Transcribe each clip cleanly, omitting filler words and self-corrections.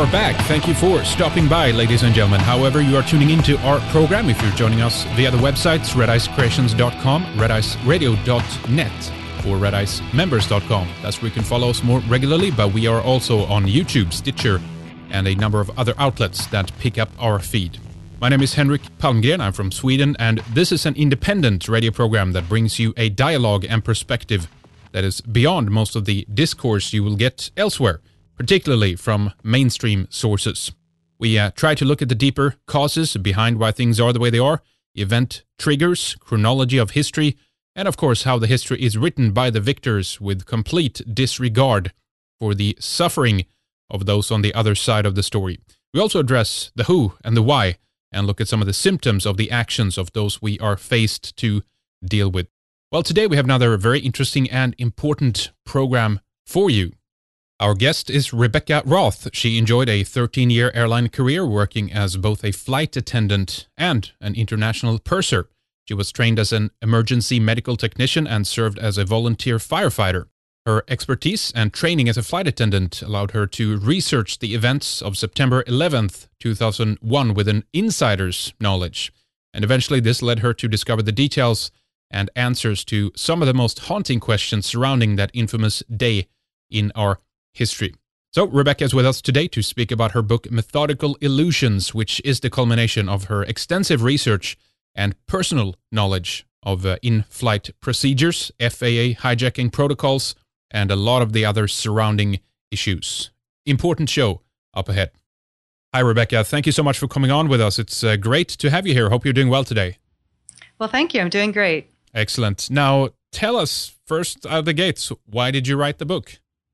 are back. Thank you for stopping by, ladies and gentlemen. However, you are tuning into our program, if you're joining us via the websites redicecreations.com, rediceradio.net, or redicemembers.com. That's where you can follow us more regularly, but we are also on YouTube, Stitcher, and a number of other outlets that pick up our feed. My name is Henrik Palmgren. I'm from Sweden, and this is an independent radio program that brings you a dialogue and perspective that is beyond most of the discourse you will get elsewhere, particularly from mainstream sources. We try to look at the deeper causes behind why things are the way they are, event triggers, chronology of history, and of course how the history is written by the victors with complete disregard for the suffering of those on the other side of the story. We also address the who and the why, and look at some of the symptoms of the actions of those we are faced to deal with. Well, today we have another very interesting and important program for you. Our guest is Rebecca Roth. She enjoyed a 13-year airline career working as both a flight attendant and an international purser. She was trained as an emergency medical technician and served as a volunteer firefighter. Her expertise and training as a flight attendant allowed her to research the events of September 11th, 2001 with an insider's knowledge. And eventually this led her to discover the details and answers to some of the most haunting questions surrounding that infamous day in our history. So Rebecca is with us today to speak about her book Methodical Illusions, which is the culmination of her extensive research and personal knowledge of in-flight procedures, FAA hijacking protocols, and a lot of the other surrounding issues. Important show up ahead. Hi Rebecca, thank you so much for coming on with us. It's great to have you here. Hope you're doing well today. Well, thank you. I'm doing great. Excellent. Now, tell us first out of the gates, why did you write the book?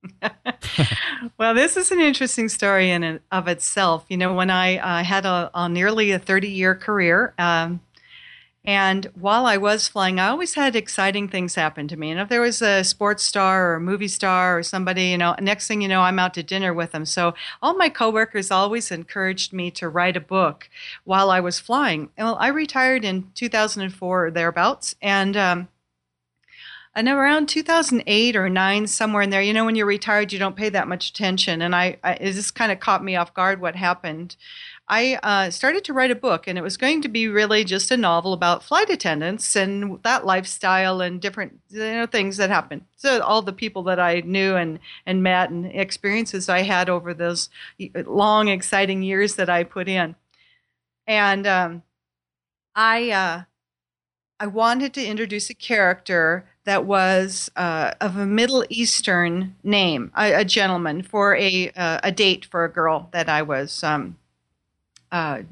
Well, this is an interesting story in and of itself. You know, when I had a nearly a 30-year career, and while I was flying, I always had exciting things happen to me. And if there was a sports star or a movie star or somebody, you know, next thing you know, I'm out to dinner with them. So all my coworkers always encouraged me to write a book while I was flying. Well, I retired in 2004 or thereabouts, and around 2008 or 9, somewhere in there, you know, when you're retired, you don't pay that much attention. And it just kind of caught me off guard what happened. I started to write a book, and it was going to be really just a novel about flight attendants and that lifestyle and different things that happened. So all the people that I knew and met and experiences I had over those long, exciting years that I put in. And I wanted to introduce a character that was of a Middle Eastern name, a gentleman, for a date for a girl that I was, a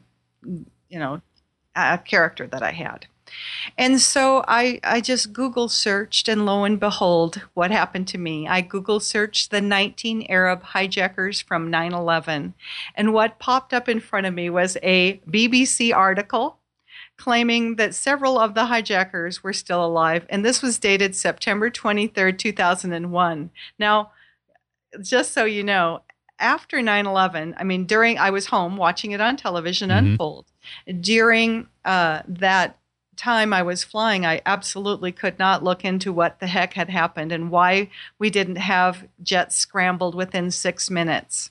character that I had. And so I just Google searched, and lo and behold, what happened to me? I Google searched the 19 Arab hijackers from 9/11, and what popped up in front of me was a BBC article claiming that several of the hijackers were still alive. And this was dated September 23rd, 2001. Now, just so you know, after 9/11, I was home watching it on television unfold. During that time I was flying, I absolutely could not look into what the heck had happened and why we didn't have jets scrambled within 6 minutes.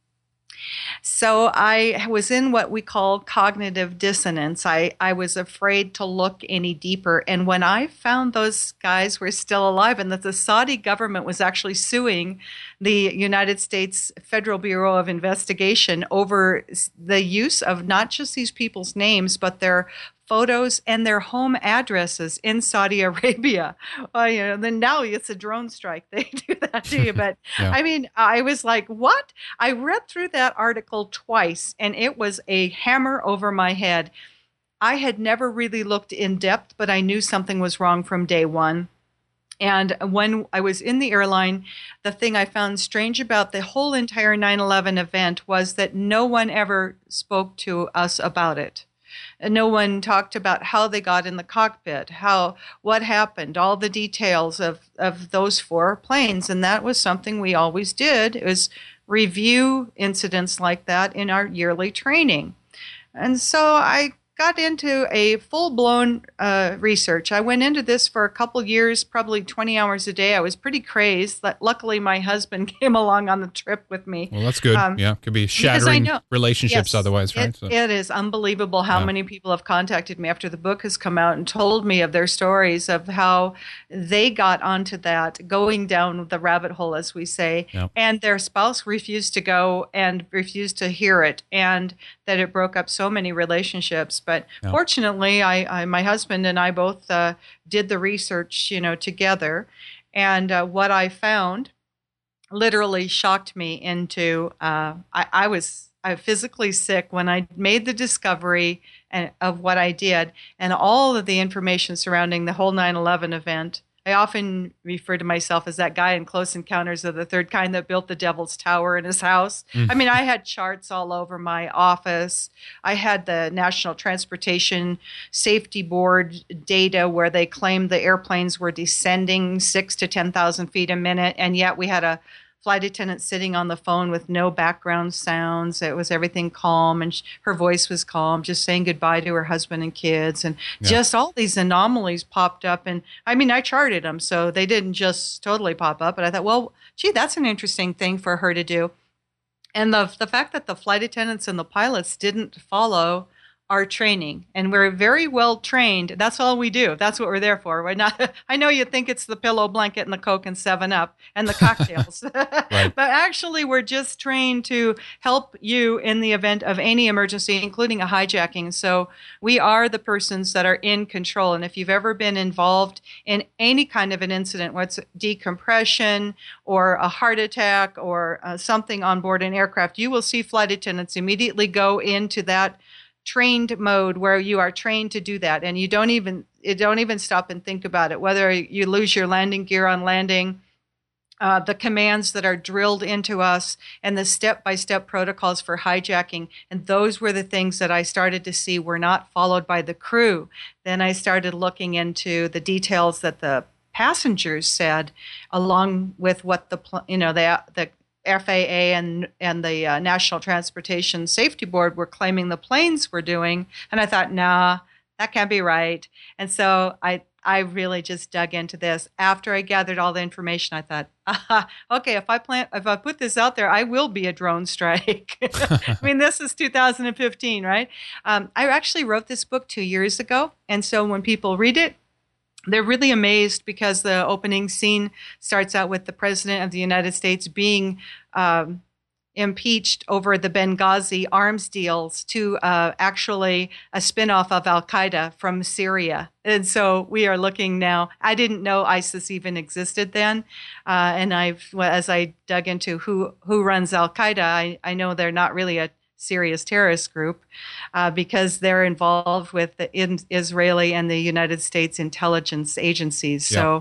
So I was in what we call cognitive dissonance. I was afraid to look any deeper. And when I found those guys were still alive and that the Saudi government was actually suing the United States Federal Bureau of Investigation over the use of not just these people's names, but their photos and their home addresses in Saudi Arabia. Well, then now it's a drone strike. They do that to you. But yeah. I was like, what? I read through that article twice, and it was a hammer over my head. I had never really looked in depth, but I knew something was wrong from day one. And when I was in the airline, the thing I found strange about the whole entire 9/11 event was that no one ever spoke to us about it. And no one talked about how they got in the cockpit, what happened, all the details of those 4 planes. And that was something we always did, is review incidents like that in our yearly training. And so I got into a full-blown research. I went into this for a couple years, probably 20 hours a day. I was pretty crazed. Luckily, my husband came along on the trip with me. Well, that's good. Yeah, could be shattering relationships otherwise, right? It is unbelievable how many people have contacted me after the book has come out and told me of their stories of how they got onto that, going down the rabbit hole, as we say, and their spouse refused to go and refused to hear it, and that it broke up so many relationships. But fortunately, my husband and I both did the research, together, and what I found literally shocked me into. I was physically sick when I made the discovery of what I did, and all of the information surrounding the whole 9/11 event. I often refer to myself as that guy in Close Encounters of the Third Kind that built the Devil's Tower in his house. I mean, I had charts all over my office. I had the National Transportation Safety Board data where they claimed the airplanes were descending 6,000 to 10,000 feet a minute, and yet we had a flight attendant sitting on the phone with no background sounds. It was everything calm, and her voice was calm, just saying goodbye to her husband and kids. And just all these anomalies popped up. And I mean, I charted them, so they didn't just totally pop up. But I thought, well, gee, that's an interesting thing for her to do. And the fact that the flight attendants and the pilots didn't follow our training, and we're very well trained. That's all we do. That's what we're there for. We're not. I know you think it's the pillow, blanket, and the Coke and 7-Up and the cocktails, Right. but actually we're just trained to help you in the event of any emergency, including a hijacking. So we are the persons that are in control. And if you've ever been involved in any kind of an incident, whether it's decompression or a heart attack or something on board an aircraft, you will see flight attendants immediately go into that trained mode where you are trained to do that, and you don't even stop and think about it. Whether you lose your landing gear on landing, the commands that are drilled into us, and the step-by-step protocols for hijacking, and those were the things that I started to see were not followed by the crew. Then I started looking into the details that the passengers said, along with what the FAA and the National Transportation Safety Board were claiming the planes were doing. And I thought, nah, that can't be right. And so I really just dug into this. After I gathered all the information, I thought, okay, if I put this out there, I will be a drone strike. I mean, this is 2015, right? I actually wrote this book 2 years ago. And so when people read it, they're really amazed because the opening scene starts out with the President of the United States being impeached over the Benghazi arms deals to actually a spinoff of Al-Qaeda from Syria. And so we are looking now. I didn't know ISIS even existed then. And as I dug into who runs Al-Qaeda, I know they're not really a serious terrorist group because they're involved with the Israeli and the United States intelligence agencies. So,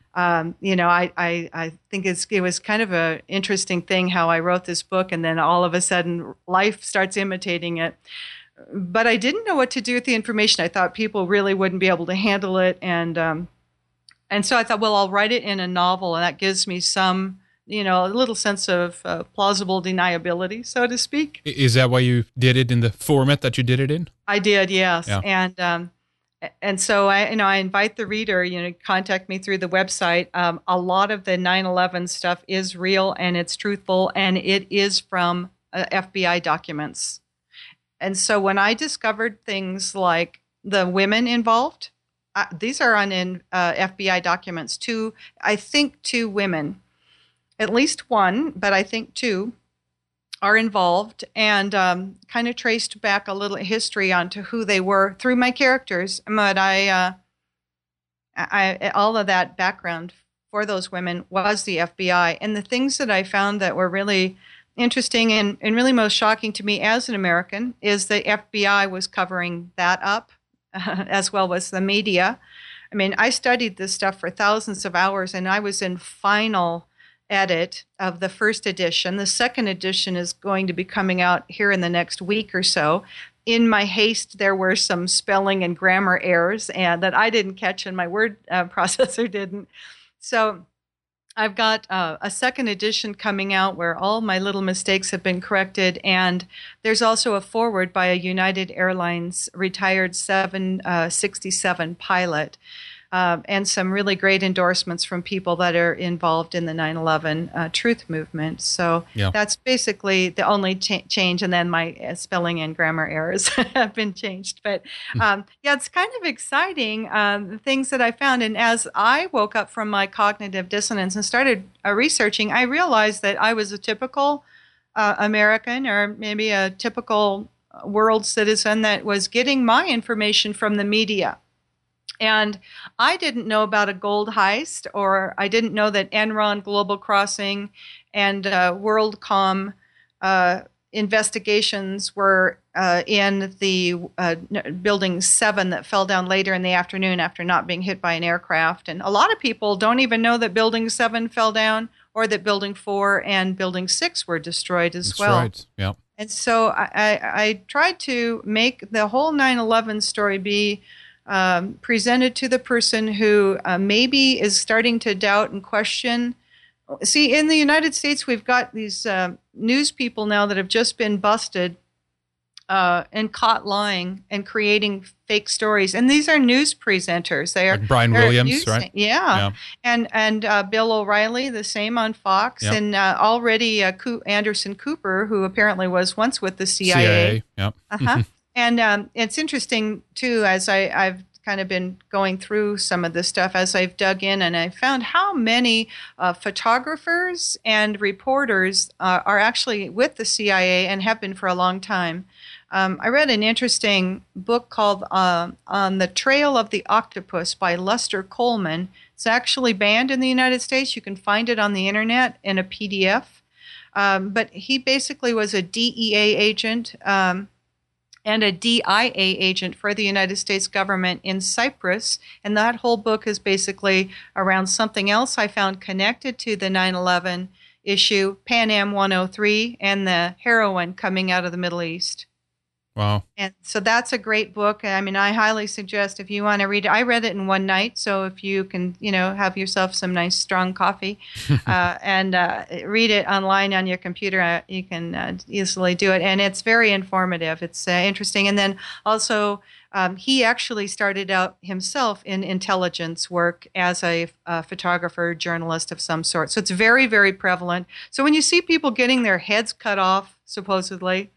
I think it was kind of an interesting thing how I wrote this book, and then all of a sudden life starts imitating it. But I didn't know what to do with the information. I thought people really wouldn't be able to handle it, and so I thought, well, I'll write it in a novel, and that gives me some a little sense of plausible deniability, so to speak. Is that why you did it in the format that you did it in? I did, yes. Yeah. And so I invite the reader, contact me through the website. A lot of the 9/11 stuff is real and it's truthful, and it is from FBI documents. And so when I discovered things like the women involved, these are on FBI documents. I think two women. At least one, but I think two, are involved, and kind of traced back a little history onto who they were through my characters. But I all of that background for those women was the FBI. And the things that I found that were really interesting and really most shocking to me as an American is the FBI was covering that up, as well as the media. I mean, I studied this stuff for thousands of hours, and I was in final edit of the first edition. The second edition is going to be coming out here in the next week or so. In my haste, there were some spelling and grammar errors and that I didn't catch and my word processor didn't. So I've got a second edition coming out where all my little mistakes have been corrected, and there's also a foreword by a United Airlines retired 767 pilot, and some really great endorsements from people that are involved in the 9/11 truth movement. So that's basically the only change, and then my spelling and grammar errors have been changed. But it's kind of exciting, the things that I found. And as I woke up from my cognitive dissonance and started researching, I realized that I was a typical American, or maybe a typical world citizen, that was getting my information from the media. And I didn't know about a gold heist, or I didn't know that Enron, Global Crossing, and WorldCom investigations were in the Building 7 that fell down later in the afternoon after not being hit by an aircraft. And a lot of people don't even know that Building 7 fell down, or that Building 4 and Building 6 were destroyed as well. That's right, yeah. And so I tried to make the whole 9/11 story be presented to the person who maybe is starting to doubt and question. See, in the United States, we've got these news people now that have just been busted and caught lying and creating fake stories. And these are news presenters. They are like Brian Williams, right? Yeah. And Bill O'Reilly, the same on Fox, and already Anderson Cooper, who apparently was once with the CIA. Yeah. And it's interesting, too, as I've kind of been going through some of this stuff, as I've dug in, and I found how many photographers and reporters are actually with the CIA and have been for a long time. I read an interesting book called On the Trail of the Octopus by Lester Coleman. It's actually banned in the United States. You can find it on the internet in a PDF. But he basically was a DEA agent and a DIA agent for the United States government in Cyprus. And that whole book is basically around something else I found connected to the 9/11 issue, Pan Am 103, and the heroin coming out of the Middle East. Wow. And so that's a great book. I mean, I highly suggest if you want to read it. I read it in one night, so if you can, have yourself some nice strong coffee and read it online on your computer, you can easily do it. And it's very informative. It's interesting. And then also, he actually started out himself in intelligence work as a photographer, journalist of some sort. So it's very, very prevalent. So when you see people getting their heads cut off, supposedly,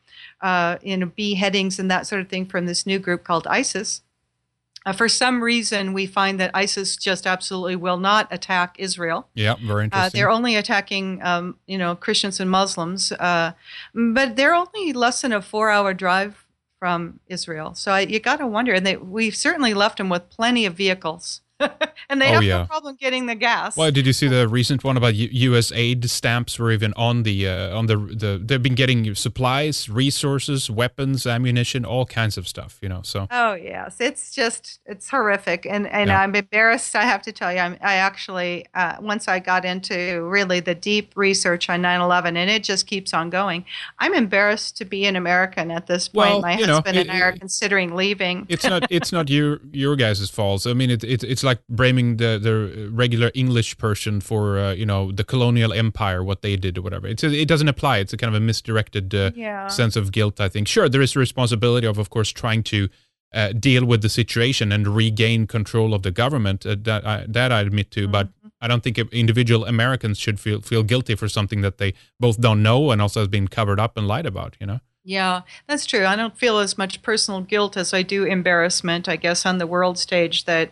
beheadings and that sort of thing from this new group called ISIS. For some reason, we find that ISIS just absolutely will not attack Israel. Yeah, very interesting. They're only attacking, Christians and Muslims, but they're only less than a 4-hour drive from Israel. So you got to wonder, and we've certainly left them with plenty of vehicles. And they have no problem getting the gas. Well, did you see the recent one about U.S. aid stamps were even on the they've been getting supplies, resources, weapons, ammunition, all kinds of stuff, so. Oh, yes. It's horrific. And I'm embarrassed, I have to tell you. I actually, once I got into really the deep research on 9/11, and it just keeps on going, I'm embarrassed to be an American at this point. Well, my husband and I are considering leaving. It's not your guys' fault. I mean, it's like blaming the regular English person for the colonial empire, what they did or whatever. It doesn't apply. It's a kind of a misdirected sense of guilt, I think. Sure, there is a responsibility of course, trying to deal with the situation and regain control of the government. That I admit to, but I don't think individual Americans should feel guilty for something that they both don't know and also has been covered up and lied about. Yeah, that's true. I don't feel as much personal guilt as I do embarrassment, I guess, on the world stage that,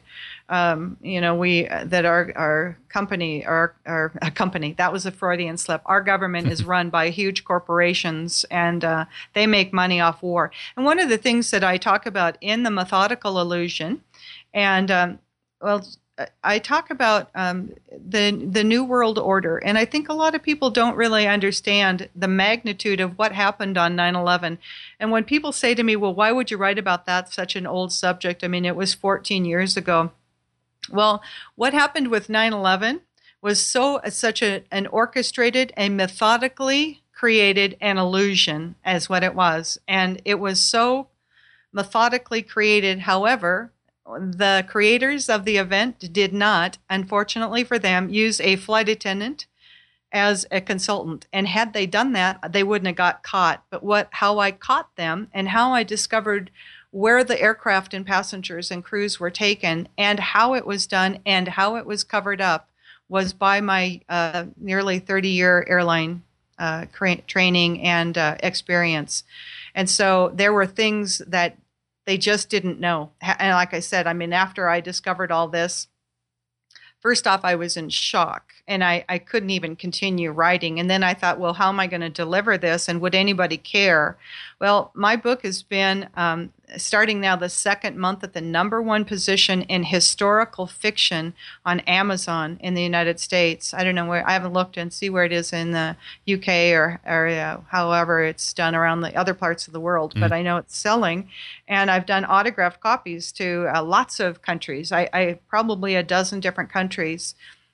that our company, that was a Freudian slip. Our government is run by huge corporations, and they make money off war. And one of the things that I talk about in the Methodical Illusion, and I talk about the New World Order, and I think a lot of people don't really understand the magnitude of what happened on 9/11. And when people say to me, well, why would you write about that, such an old subject? I mean, it was 14 years ago. Well, what happened with 9/11 was such an orchestrated and methodically created an illusion, as what it was. And it was so methodically created, however, the creators of the event did not, unfortunately for them, use a flight attendant as a consultant. And had they done that, they wouldn't have got caught. But how I caught them and how I discovered where the aircraft and passengers and crews were taken and how it was done and how it was covered up was by my nearly 30-year airline training and experience. And so there were things that they just didn't know. And like I said, I mean, after I discovered all this, first off, I was in shock and I couldn't even continue writing. And then I thought, well, how am I going to deliver this? And would anybody care? Well, my book has been starting now the second month at the #1 position in historical fiction on Amazon in the United States. I don't know where, I haven't looked and see where it is in the UK or however it's done around the other parts of the world, but I know it's selling. And I've done autographed copies to lots of countries. I probably a dozen different countries.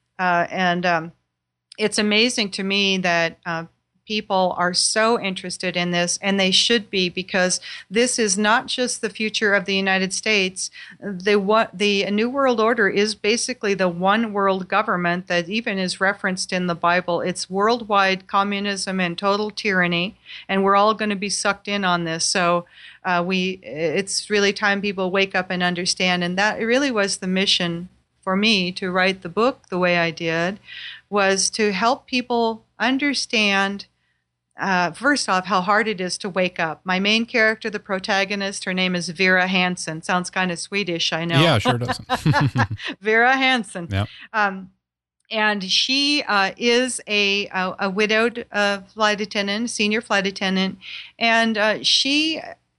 And it's amazing to me that people are so interested in this, and they should be, because this is not just the future of the United States. The New World Order is basically the one world government that even is referenced in the Bible. It's worldwide communism and total tyranny, and we're all going to be sucked in on this. So it's really time people wake up and understand, and that really was the mission for me to write the book the way I did, was to help people understand, first off, how hard it is to wake up. My main character, the protagonist, her name is Vera Hansen. Sounds kind of Swedish, I know. Yeah, sure does. Vera Hansen. Yep. And she is a widowed flight attendant, senior flight attendant, and she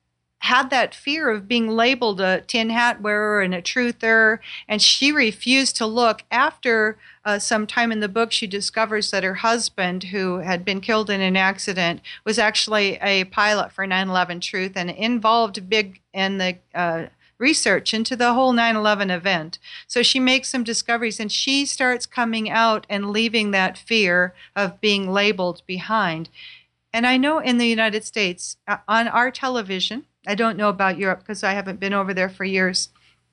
had that fear of being labeled a tin hat wearer and a truther, and she refused to look. After some time in the book, she discovers that her husband, who had been killed in an accident, was actually a pilot for 9/11 Truth and involved big in the research into the whole 9/11 event. So she makes some discoveries, and she starts coming out and leaving that fear of being labeled behind. And I know in the United States, on our television, I don't know about Europe because I haven't been over there for years.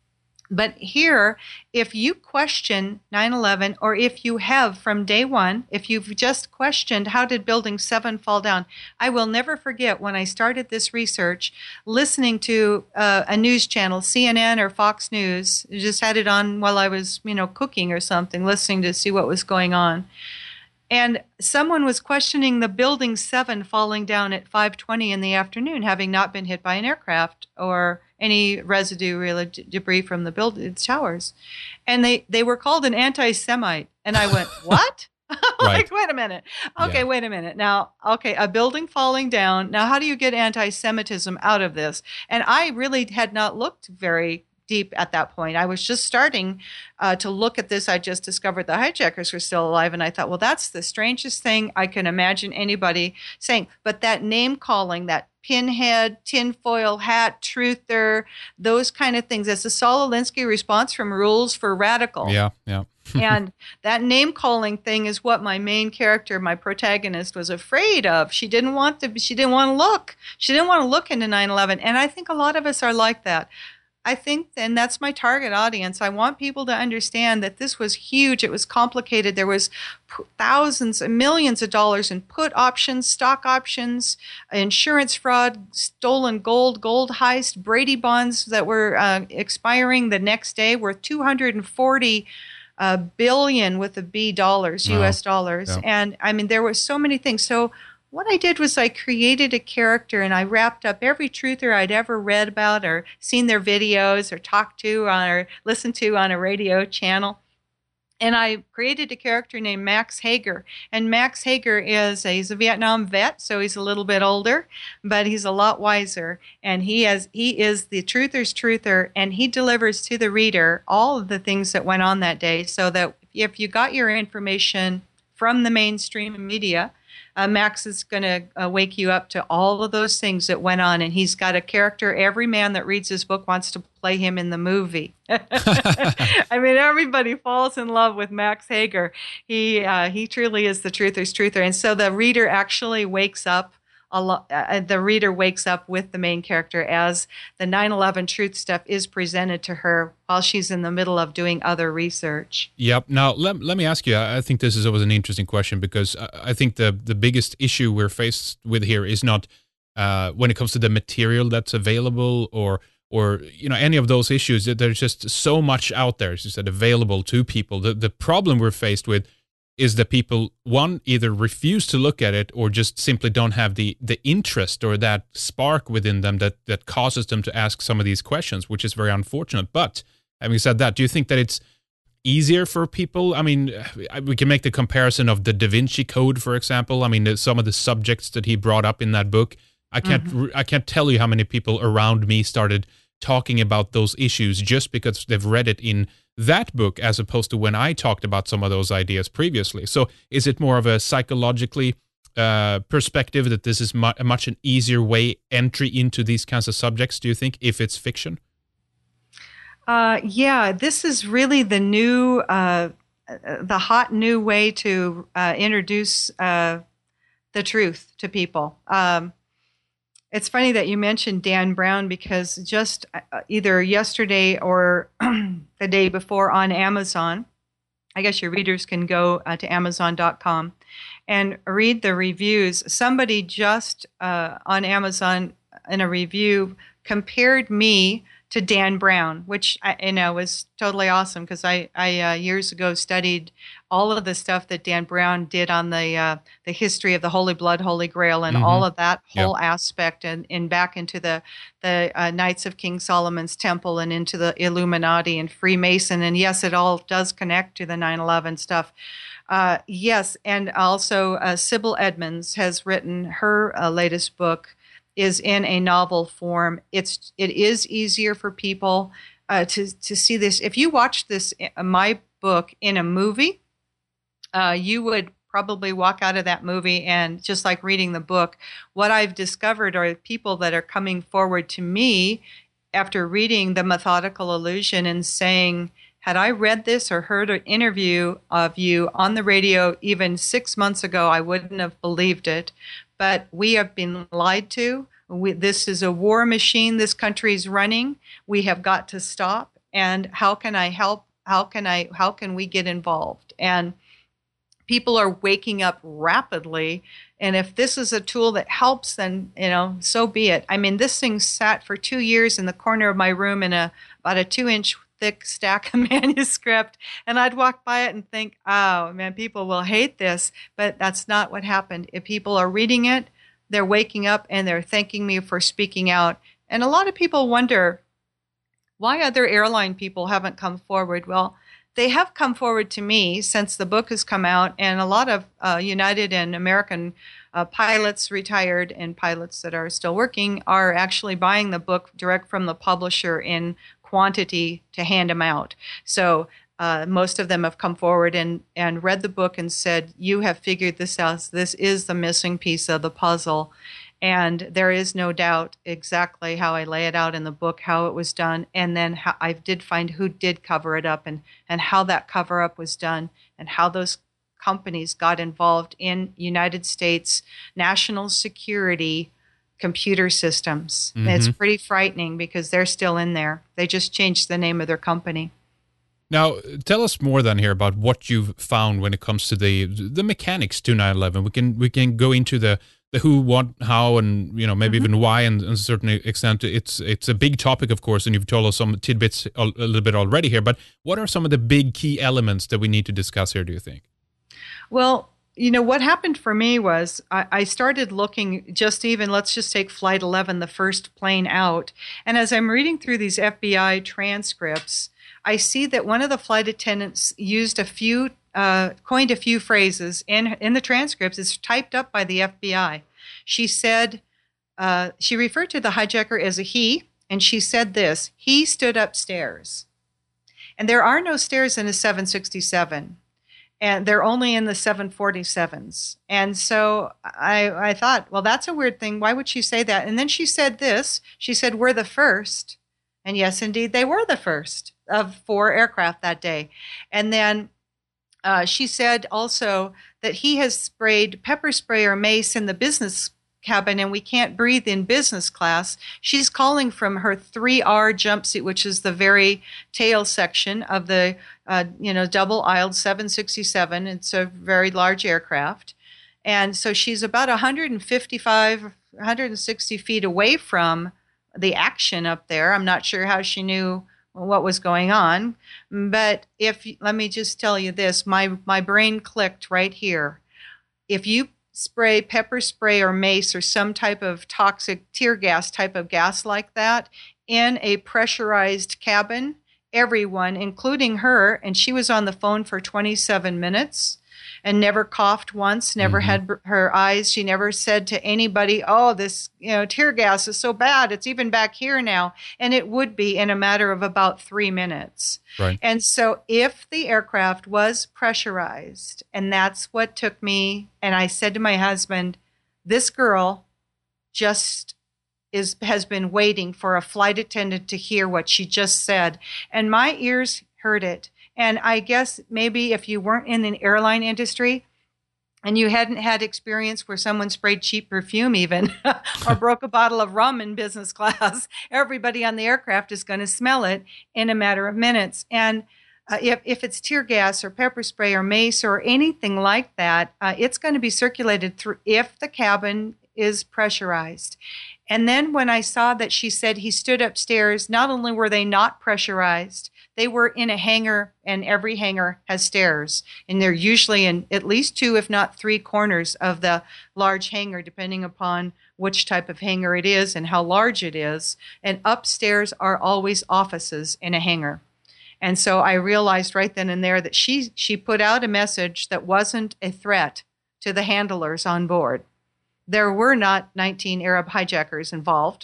But here, if you question 9/11, or if you have from day one, if you've just questioned how did Building 7 fall down, I will never forget when I started this research, listening to a news channel, CNN or Fox News. I just had it on while I was, cooking or something, listening to see what was going on. And someone was questioning the Building 7 falling down at 5:20 in the afternoon, having not been hit by an aircraft or any residue, debris from the towers. And they were called an anti-Semite. And I went, what? Like, wait a minute. Okay, wait a minute. Now, a building falling down. Now, how do you get anti-Semitism out of this? And I really had not looked very deep at that point. I was just starting to look at this. I just discovered the hijackers were still alive, and I thought, well, that's the strangest thing I can imagine anybody saying. But that name calling, that pinhead, tinfoil hat, truther, those kind of things, that's a Saul Alinsky response from Rules for Radical. Yeah. And that name calling thing is what my main character, my protagonist, was afraid of. She didn't want to look. She didn't want to look into 9/11. And I think a lot of us are like that. I think, and that's my target audience, I want people to understand that this was huge. It was complicated. There was thousands and millions of dollars in put options, stock options, insurance fraud, stolen gold heist, Brady bonds that were expiring the next day worth $240 billion with a B dollars, US dollars. Yeah. And I mean, there were so many things. So what I did was I created a character, and I wrapped up every truther I'd ever read about or seen their videos or talked to or listened to on a radio channel. And I created a character named Max Hager. And Max Hager he's a Vietnam vet, so he's a little bit older, but he's a lot wiser. And he is the truther's truther, and he delivers to the reader all of the things that went on that day, so that if you got your information from the mainstream media, Max is going to wake you up to all of those things that went on, and he's got a character. Every man that reads his book wants to play him in the movie. I mean, everybody falls in love with Max Hager. He truly is the truther's truther, and so the reader actually wakes up the reader wakes up with the main character as the 9/11 truth stuff is presented to her while she's in the middle of doing other research. Yep. Now, let me ask you, I think this is always an interesting question because I think the biggest issue we're faced with here is not when it comes to the material that's available or any of those issues. There's just so much out there, as you said, available to people. The problem we're faced with is that people, one, either refuse to look at it or just simply don't have the interest or that spark within them that causes them to ask some of these questions, which is very unfortunate. But having said that, do you think that it's easier for people? I mean, we can make the comparison of the Da Vinci Code, for example. I mean, some of the subjects that he brought up in that book, I can't tell you how many people around me started talking about those issues just because they've read it in that book as opposed to when I talked about some of those ideas previously. So is it more of a psychologically perspective that this is a much an easier way entry into these kinds of subjects, do you think, if it's fiction? Yeah, this is really the new, the hot new way to introduce the truth to people. It's funny that you mentioned Dan Brown because just either yesterday or the day before on Amazon, I guess your readers can go to Amazon.com and read the reviews. Somebody just on Amazon in a review compared me to Dan Brown, which was totally awesome because I years ago studied all of the stuff that Dan Brown did on the history of the Holy Blood, Holy Grail, and all of that whole aspect, and back into the Knights of King Solomon's Temple and into the Illuminati and Freemason, and yes, it all does connect to the 9/11 stuff. Yes, and also Sybil Edmonds has written her latest book. Is in a novel form. It is easier for people to see this. If you watch this, my book, in a movie, you would probably walk out of that movie and just like reading the book. What I've discovered are people that are coming forward to me after reading The Methodical Illusion and saying, had I read this or heard an interview of you on the radio even 6 months ago, I wouldn't have believed it. But we have been lied to. This is a war machine this country is running. We have got to stop. And how can I help? How can we get involved? And people are waking up rapidly. And if this is a tool that helps, then, so be it. I mean, this thing sat for 2 years in the corner of my room in about a 2-inch thick stack of manuscript, and I'd walk by it and think, oh man, people will hate this, but that's not what happened. If people are reading it, they're waking up and they're thanking me for speaking out. And a lot of people wonder why other airline people haven't come forward. Well, they have come forward to me since the book has come out, and a lot of United and American pilots, retired, and pilots that are still working are actually buying the book direct from the publisher in quantity to hand them out. So most of them have come forward and read the book and said, you have figured this out. This is the missing piece of the puzzle. And there is no doubt exactly how I lay it out in the book, how it was done. And then how I did find who did cover it up and how that cover up was done and how those companies got involved in United States national security computer systems. It's pretty frightening because they're still in there. They just changed the name of their company. Now, tell us more then here about what you've found when it comes to the mechanics to 9/11. We can go into the who, what, how, and maybe even why, and to a certain extent, it's a big topic, of course, and you've told us some tidbits a little bit already here. But what are some of the big key elements that we need to discuss here, do you think? Well, what happened for me was I started looking let's just take Flight 11, the first plane out. And as I'm reading through these FBI transcripts, I see that one of the flight attendants used coined a few phrases in the transcripts. It's typed up by the FBI. She said, she referred to the hijacker as a he, and she said this: he stood upstairs. And there are no stairs in a 767. And they're only in the 747s. And so I thought, well, that's a weird thing. Why would she say that? And then she said this. She said, we're the first. And yes, indeed, they were the first of 4 aircraft that day. And then she said also that he has sprayed pepper spray or mace in the business cabin and we can't breathe in business class. She's calling from her 3R jumpsuit, which is the very tail section of the double-aisled 767. It's a very large aircraft. And so she's about 160 feet away from the action up there. I'm not sure how she knew what was going on. But let me just tell you this, my brain clicked right here. If you spray pepper spray or mace or some type of toxic tear gas type of gas like that in a pressurized cabin, everyone, including her, and she was on the phone for 27 minutes and never coughed once, never had her eyes. She never said to anybody, oh, this tear gas is so bad. It's even back here now. And it would be in a matter of about 3 minutes. Right. And so if the aircraft was pressurized, and that's what took me, and I said to my husband, this girl just has been waiting for a flight attendant to hear what she just said. And my ears heard it. And I guess maybe if you weren't in the airline industry and you hadn't had experience where someone sprayed cheap perfume even or broke a bottle of rum in business class, everybody on the aircraft is going to smell it in a matter of minutes. And if it's tear gas or pepper spray or mace or anything like that, it's going to be circulated through if the cabin is pressurized. And then when I saw that she said he stood upstairs, not only were they not pressurized, they were in a hangar, and every hangar has stairs. And they're usually in at least 2, if not 3 corners of the large hangar, depending upon which type of hangar it is and how large it is. And upstairs are always offices in a hangar. And so I realized right then and there that she put out a message that wasn't a threat to the handlers on board. There were not 19 Arab hijackers involved.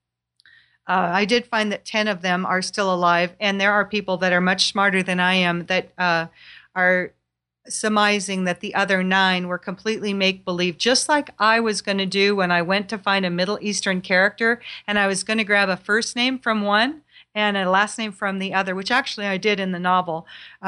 I did find that 10 of them are still alive, and there are people that are much smarter than I am that are surmising that the other 9 were completely make-believe, just like I was going to do when I went to find a Middle Eastern character, and I was going to grab a first name from one and a last name from the other, which actually I did in the novel.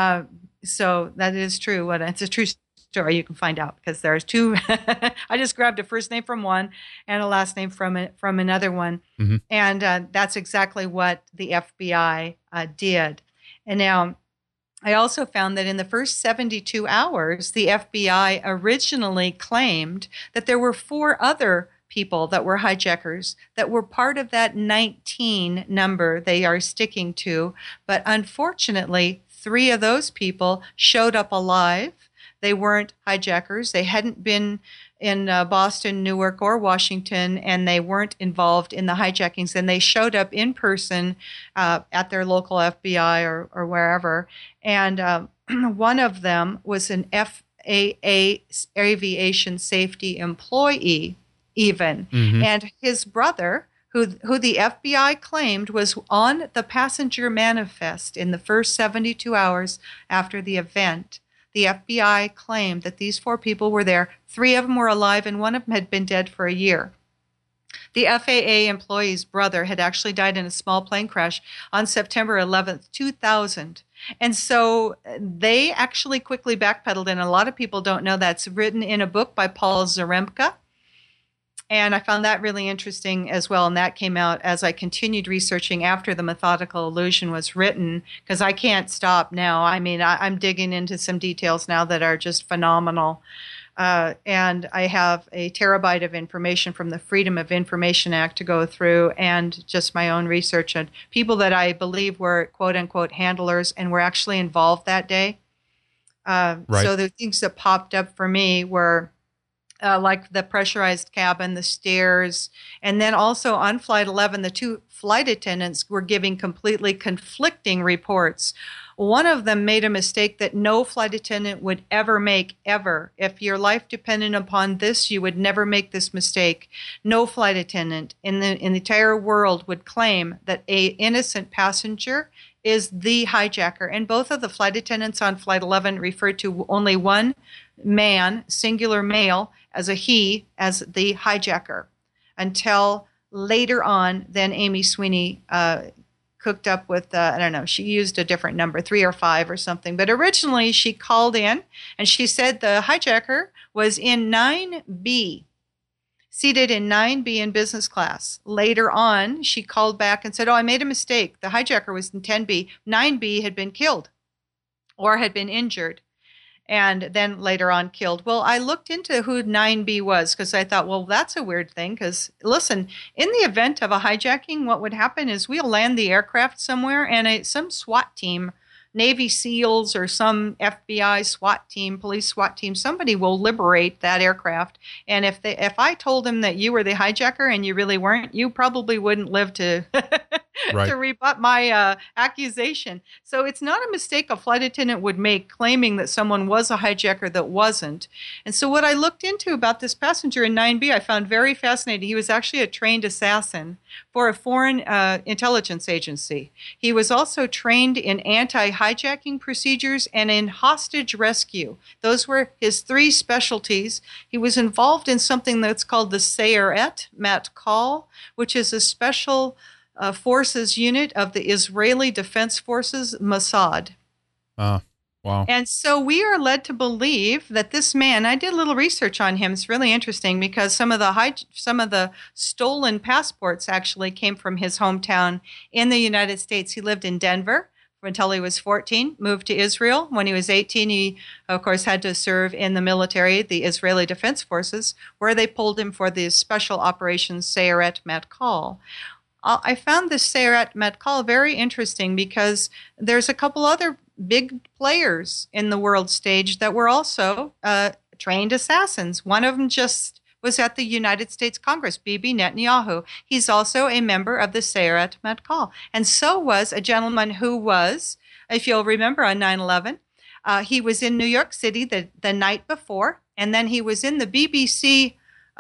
So that is true. It's a true story. You can find out because there's 2. I just grabbed a first name from one and a last name from another one. Mm-hmm. And that's exactly what the FBI did. And now I also found that in the first 72 hours, the FBI originally claimed that there were 4 other people that were hijackers that were part of that 19 number they are sticking to. But unfortunately, 3 of those people showed up alive. They weren't hijackers. They hadn't been in Boston, Newark, or Washington, and they weren't involved in the hijackings. And they showed up in person at their local FBI or wherever. And one of them was an FAA aviation safety employee, even. Mm-hmm. And his brother, who the FBI claimed was on the passenger manifest in the first 72 hours after the event. The FBI claimed that these 4 people were there. 3 of them were alive, and one of them had been dead for a year. The FAA employee's brother had actually died in a small plane crash on September 11th, 2000. And so they actually quickly backpedaled, and a lot of people don't know that's written in a book by Paul Zaremka. And I found that really interesting as well. And that came out as I continued researching after The Methodical Illusion was written, because I can't stop now. I mean, I'm digging into some details now that are just phenomenal. And I have a terabyte of information from the Freedom of Information Act to go through, and just my own research and people that I believe were quote unquote handlers and were actually involved that day. Right. So the things that popped up for me were like the pressurized cabin, the stairs, and then also on Flight 11, the 2 flight attendants were giving completely conflicting reports. One of them made a mistake that no flight attendant would ever make, ever. If your life depended upon this, you would never make this mistake. No flight attendant in the entire world would claim that an innocent passenger is the hijacker. And both of the flight attendants on Flight 11 referred to only one man, singular male, as a he, as the hijacker, until later on, then Amy Sweeney cooked up with, I don't know, she used a different number, 3 or 5 or something. But originally she called in and she said the hijacker was in 9B. seated in 9B in business class. Later on, she called back and said, "Oh, I made a mistake. The hijacker was in 10B. 9B had been killed or had been injured, and then later on killed." Well, I looked into who 9B was because I thought, well, that's a weird thing. Because listen, in the event of a hijacking, what would happen is we'll land the aircraft somewhere and some SWAT team, Navy SEALs or some FBI SWAT team, police SWAT team, somebody will liberate that aircraft. And if I told them that you were the hijacker and you really weren't, you probably wouldn't live to Right. to rebut my accusation. So it's not a mistake a flight attendant would make claiming that someone was a hijacker that wasn't. And so what I looked into about this passenger in 9B, I found very fascinating. He was actually a trained assassin for a foreign intelligence agency. He was also trained in anti-hijacking procedures and in hostage rescue. Those were his three specialties. He was involved in something that's called the Sayeret Matkal, which is a special forces unit of the Israeli Defense Forces, Mossad. Wow. And so we are led to believe that this man, I did a little research on him. It's really interesting because some of the stolen passports actually came from his hometown in the United States. He lived in Denver until he was 14, moved to Israel. When he was 18, he, of course, had to serve in the military, the Israeli Defense Forces, where they pulled him for the special operations Sayeret Matkal. I found this Sayeret Matkal very interesting because there's a couple other big players in the world stage that were also trained assassins. One of them just was at the United States Congress, Bibi Netanyahu. He's also a member of the Sayeret Matkal. And so was a gentleman who was, if you'll remember, on 9/11, he was in New York City the night before, and then he was in the BBC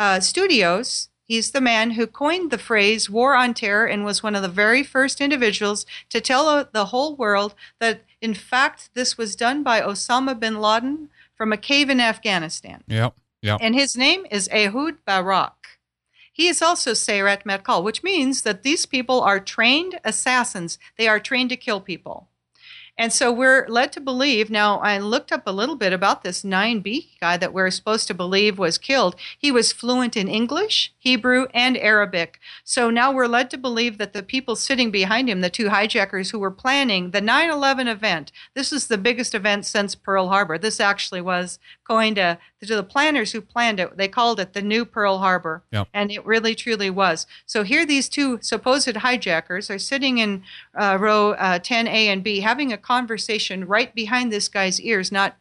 studios. He's the man who coined the phrase war on terror and was one of the very first individuals to tell the whole world that, in fact, this was done by Osama bin Laden from a cave in Afghanistan. Yep. And his name is Ehud Barak. He is also Sayeret Matkal, which means that these people are trained assassins. They are trained to kill people. And so we're led to believe, now I looked up a little bit about this 9B guy that we're supposed to believe was killed. He was fluent in English, Hebrew, and Arabic. So now we're led to believe that the people sitting behind him, the two hijackers who were planning the 9/11 event, this is the biggest event since Pearl Harbor. This actually was coined to the planners who planned it. They called it the new Pearl Harbor. Yep. And it really, truly was. So here these two supposed hijackers are sitting in row 10A and B having a conversation right behind this guy's ears, not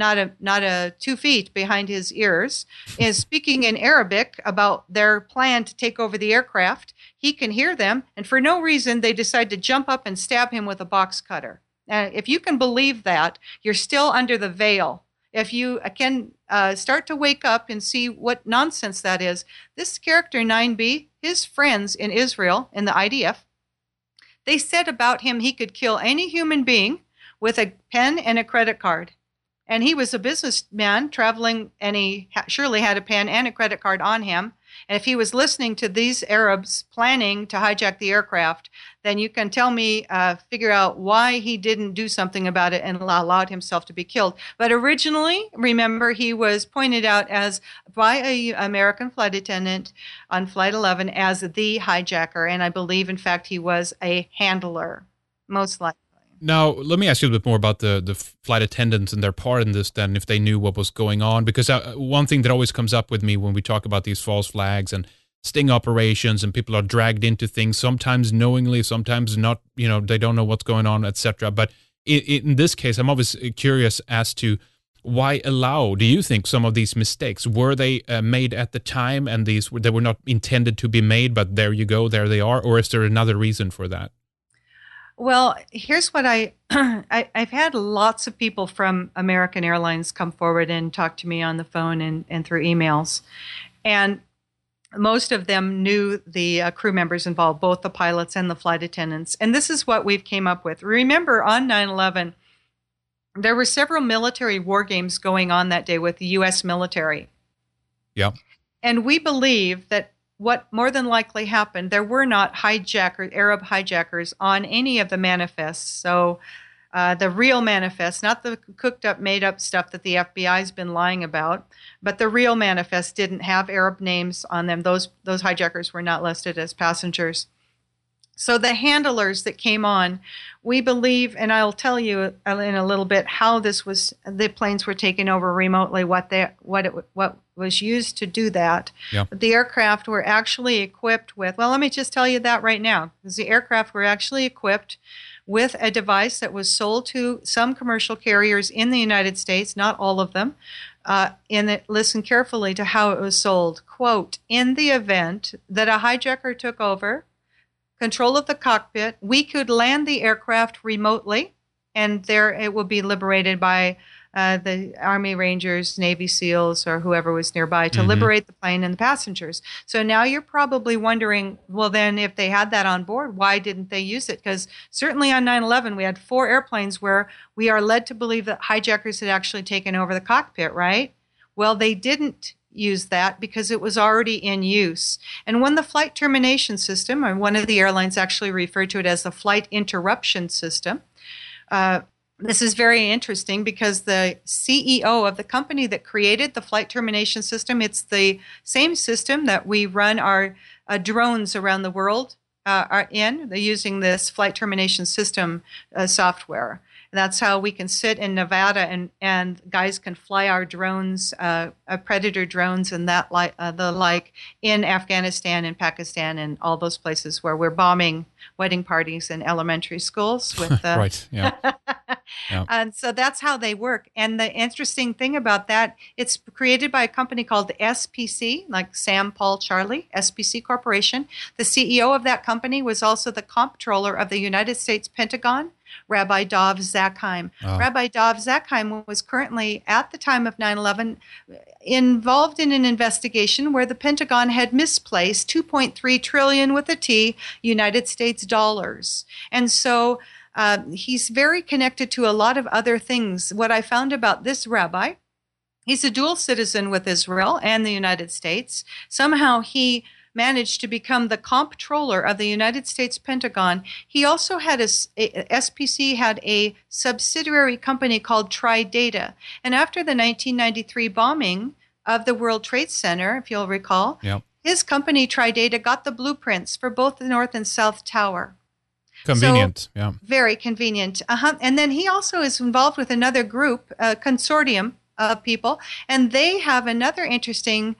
2 feet behind his ears, is speaking in Arabic about their plan to take over the aircraft. He can hear them, and for no reason, they decide to jump up and stab him with a box cutter. If you can believe that, you're still under the veil. If you can start to wake up and see what nonsense that is, this character 9B, his friends in Israel, in the IDF, they said about him he could kill any human being with a pen and a credit card. And he was a businessman traveling, and he surely had a pen and a credit card on him. And if he was listening to these Arabs planning to hijack the aircraft, then you can figure out why he didn't do something about it and allowed himself to be killed. But originally, remember, he was pointed out by an American flight attendant on Flight 11 as the hijacker. And I believe, in fact, he was a handler, most likely. Now, let me ask you a bit more about the flight attendants and their part in this then, if they knew what was going on. Because one thing that always comes up with me when we talk about these false flags and sting operations and people are dragged into things, sometimes knowingly, sometimes not, they don't know what's going on, etc. But in this case, I'm always curious as to why do you think some of these mistakes? Were they made at the time and they were not intended to be made, but there you go, there they are? Or is there another reason for that? Well, here's what I've had lots of people from American Airlines come forward and talk to me on the phone and through emails. And most of them knew the crew members involved, both the pilots and the flight attendants. And this is what we've came up with. Remember, on 9/11, there were several military war games going on that day with the U.S. military. Yeah. And we believe that what more than likely happened, there were not Arab hijackers on any of the manifests. So The real manifest, not the cooked up, made up stuff that the FBI's been lying about, but the real manifest didn't have Arab names on them. Those hijackers were not listed as passengers. So the handlers that came on, we believe, and I'll tell you in a little bit how the planes were taken over remotely, what was used to do that. Yeah. But the aircraft were actually equipped with, well, let me just tell you that right now, because the aircraft were actually equipped with a device that was sold to some commercial carriers in the United States, not all of them. Listen carefully to how it was sold. Quote, in the event that a hijacker took over control of the cockpit, we could land the aircraft remotely, and there it will be liberated by the Army Rangers, Navy SEALs, or whoever was nearby to liberate the plane and the passengers. So now you're probably wondering, well, then if they had that on board, why didn't they use it? Because certainly on 9/11, we had 4 airplanes where we are led to believe that hijackers had actually taken over the cockpit, right? Well, they didn't use that because it was already in use. And when the flight termination system, or one of the airlines actually referred to it as the flight interruption system, this is very interesting because the CEO of the company that created the flight termination system, it's the same system that we run our drones around the world are in. They're using this flight termination system software. That's how we can sit in Nevada and guys can fly our drones, Predator drones and the like in Afghanistan and Pakistan and all those places where we're bombing wedding parties and elementary schools with right. Yeah. Yeah. And so that's how they work. And the interesting thing about that, it's created by a company called the SPC, like Sam, Paul, Charlie, SPC Corporation. The CEO of that company was also the comptroller of the United States Pentagon, Rabbi Dov Zakheim. Oh. Rabbi Dov Zakheim was currently, at the time of 9/11, involved in an investigation where the Pentagon had misplaced $2.3 trillion with a T United States dollars. And so he's very connected to a lot of other things. What I found about this rabbi, he's a dual citizen with Israel and the United States. Somehow he managed to become the comptroller of the United States Pentagon. He also had SPC had a subsidiary company called TriData. And after the 1993 bombing of the World Trade Center, if you'll recall, Yep. his company TriData got the blueprints for both the North and South Tower. Convenient. So, yeah. Very convenient. And then he also is involved with another group, a consortium of people, and they have another interesting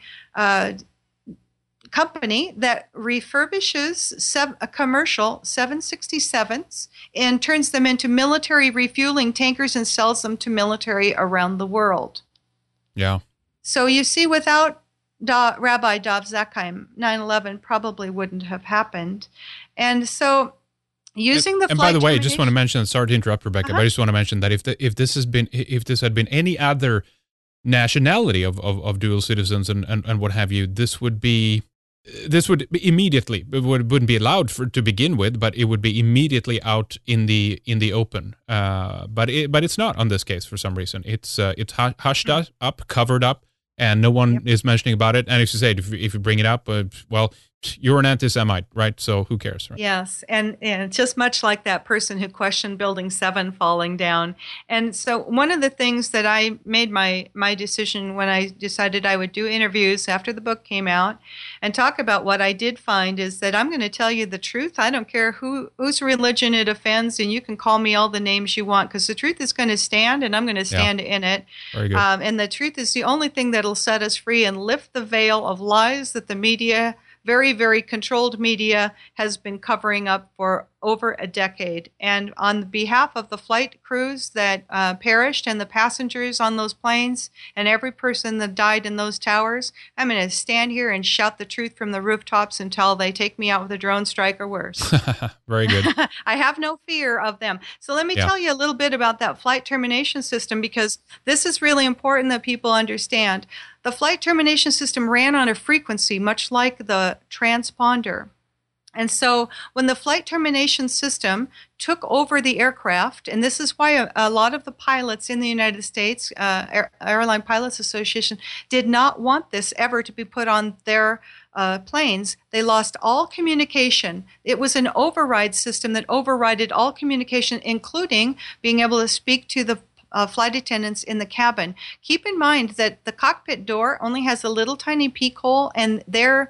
company that refurbishes commercial 767s and turns them into military refueling tankers and sells them to military around the world. Yeah. So you see, without Rabbi Dov Zakheim, 9/11 probably wouldn't have happened. And so using the and by the way, I just want to mention, sorry to interrupt, Rebecca, but I just want to mention that if this had been any other nationality of dual citizens and what have you, this would immediately, it wouldn't be allowed to begin with, but it would be immediately out in the open. But it's not on this case for some reason. It's hushed up, covered up, and no one is mentioning about it. And if you say if you bring it up, well, you're an anti-Semite, right? So who cares, right? Yes, and just much like that person who questioned Building 7 falling down. And so one of the things that I made my decision when I decided I would do interviews after the book came out and talk about what I did find is that I'm going to tell you the truth. I don't care whose religion it offends, and you can call me all the names you want, because the truth is going to stand, and I'm going to stand in it. Very good. And the truth is the only thing that'll set us free and lift the veil of lies that the media, very, very controlled media, has been covering up for over a decade. And on behalf of the flight crews that perished and the passengers on those planes and every person that died in those towers, I'm going to stand here and shout the truth from the rooftops until they take me out with a drone strike or worse. Very good. I have no fear of them. So let me tell you a little bit about that flight termination system, because this is really important that people understand. The flight termination system ran on a frequency much like the transponder. And so when the flight termination system took over the aircraft, and this is why a lot of the pilots in the United States, Airline Pilots Association, did not want this ever to be put on their planes. They lost all communication. It was an override system that overrided all communication, including being able to speak to the flight attendants in the cabin. Keep in mind that the cockpit door only has a little tiny peek hole, and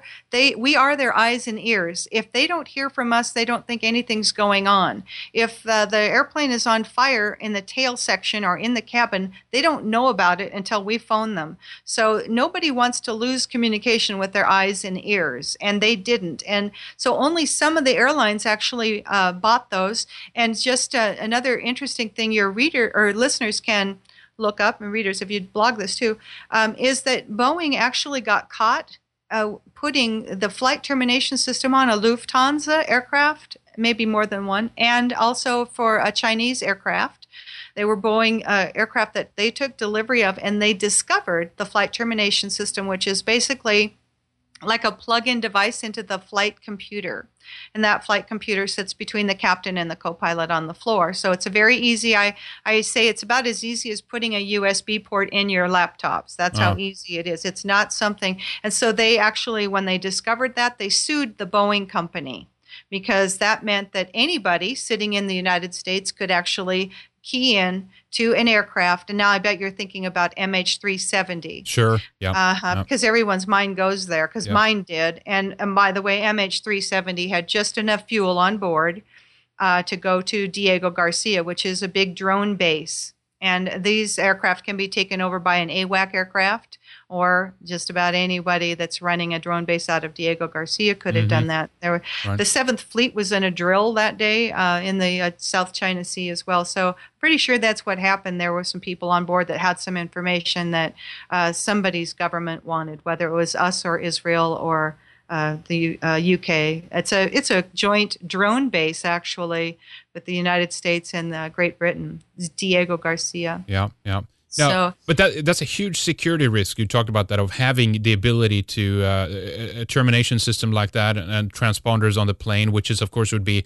we are their eyes and ears. If they don't hear from us, they don't think anything's going on. If the airplane is on fire in the tail section or in the cabin, they don't know about it until we phone them. So nobody wants to lose communication with their eyes and ears, and they didn't. And so only some of the airlines actually bought those. And just another interesting thing your reader or listeners can look up, and readers, if you blog this too, is that Boeing actually got caught putting the flight termination system on a Lufthansa aircraft, maybe more than one, and also for a Chinese aircraft. They were Boeing aircraft that they took delivery of, and they discovered the flight termination system, which is basically like a plug-in device into the flight computer. And that flight computer sits between the captain and the co-pilot on the floor. So it's a very easy, I say it's about as easy as putting a USB port in your laptops. That's how easy it is. It's not something. And so they actually, when they discovered that, they sued the Boeing company, because that meant that anybody sitting in the United States could actually key in to an aircraft. And now I bet you're thinking about MH370. Sure. Yeah. Because everyone's mind goes there, because mine did. And by the way, MH370 had just enough fuel on board to go to Diego Garcia, which is a big drone base. And these aircraft can be taken over by an AWAC aircraft, or just about anybody that's running a drone base out of Diego Garcia could have done that. The 7th Fleet was in a drill that day in the South China Sea as well. So pretty sure that's what happened. There were some people on board that had some information that somebody's government wanted, whether it was us or Israel or the UK. It's a joint drone base, actually, with the United States and Great Britain. It's Diego Garcia. Yeah. Now, but that's a huge security risk. You talked about that, of having the ability to a termination system like that and transponders on the plane, which is, of course, would be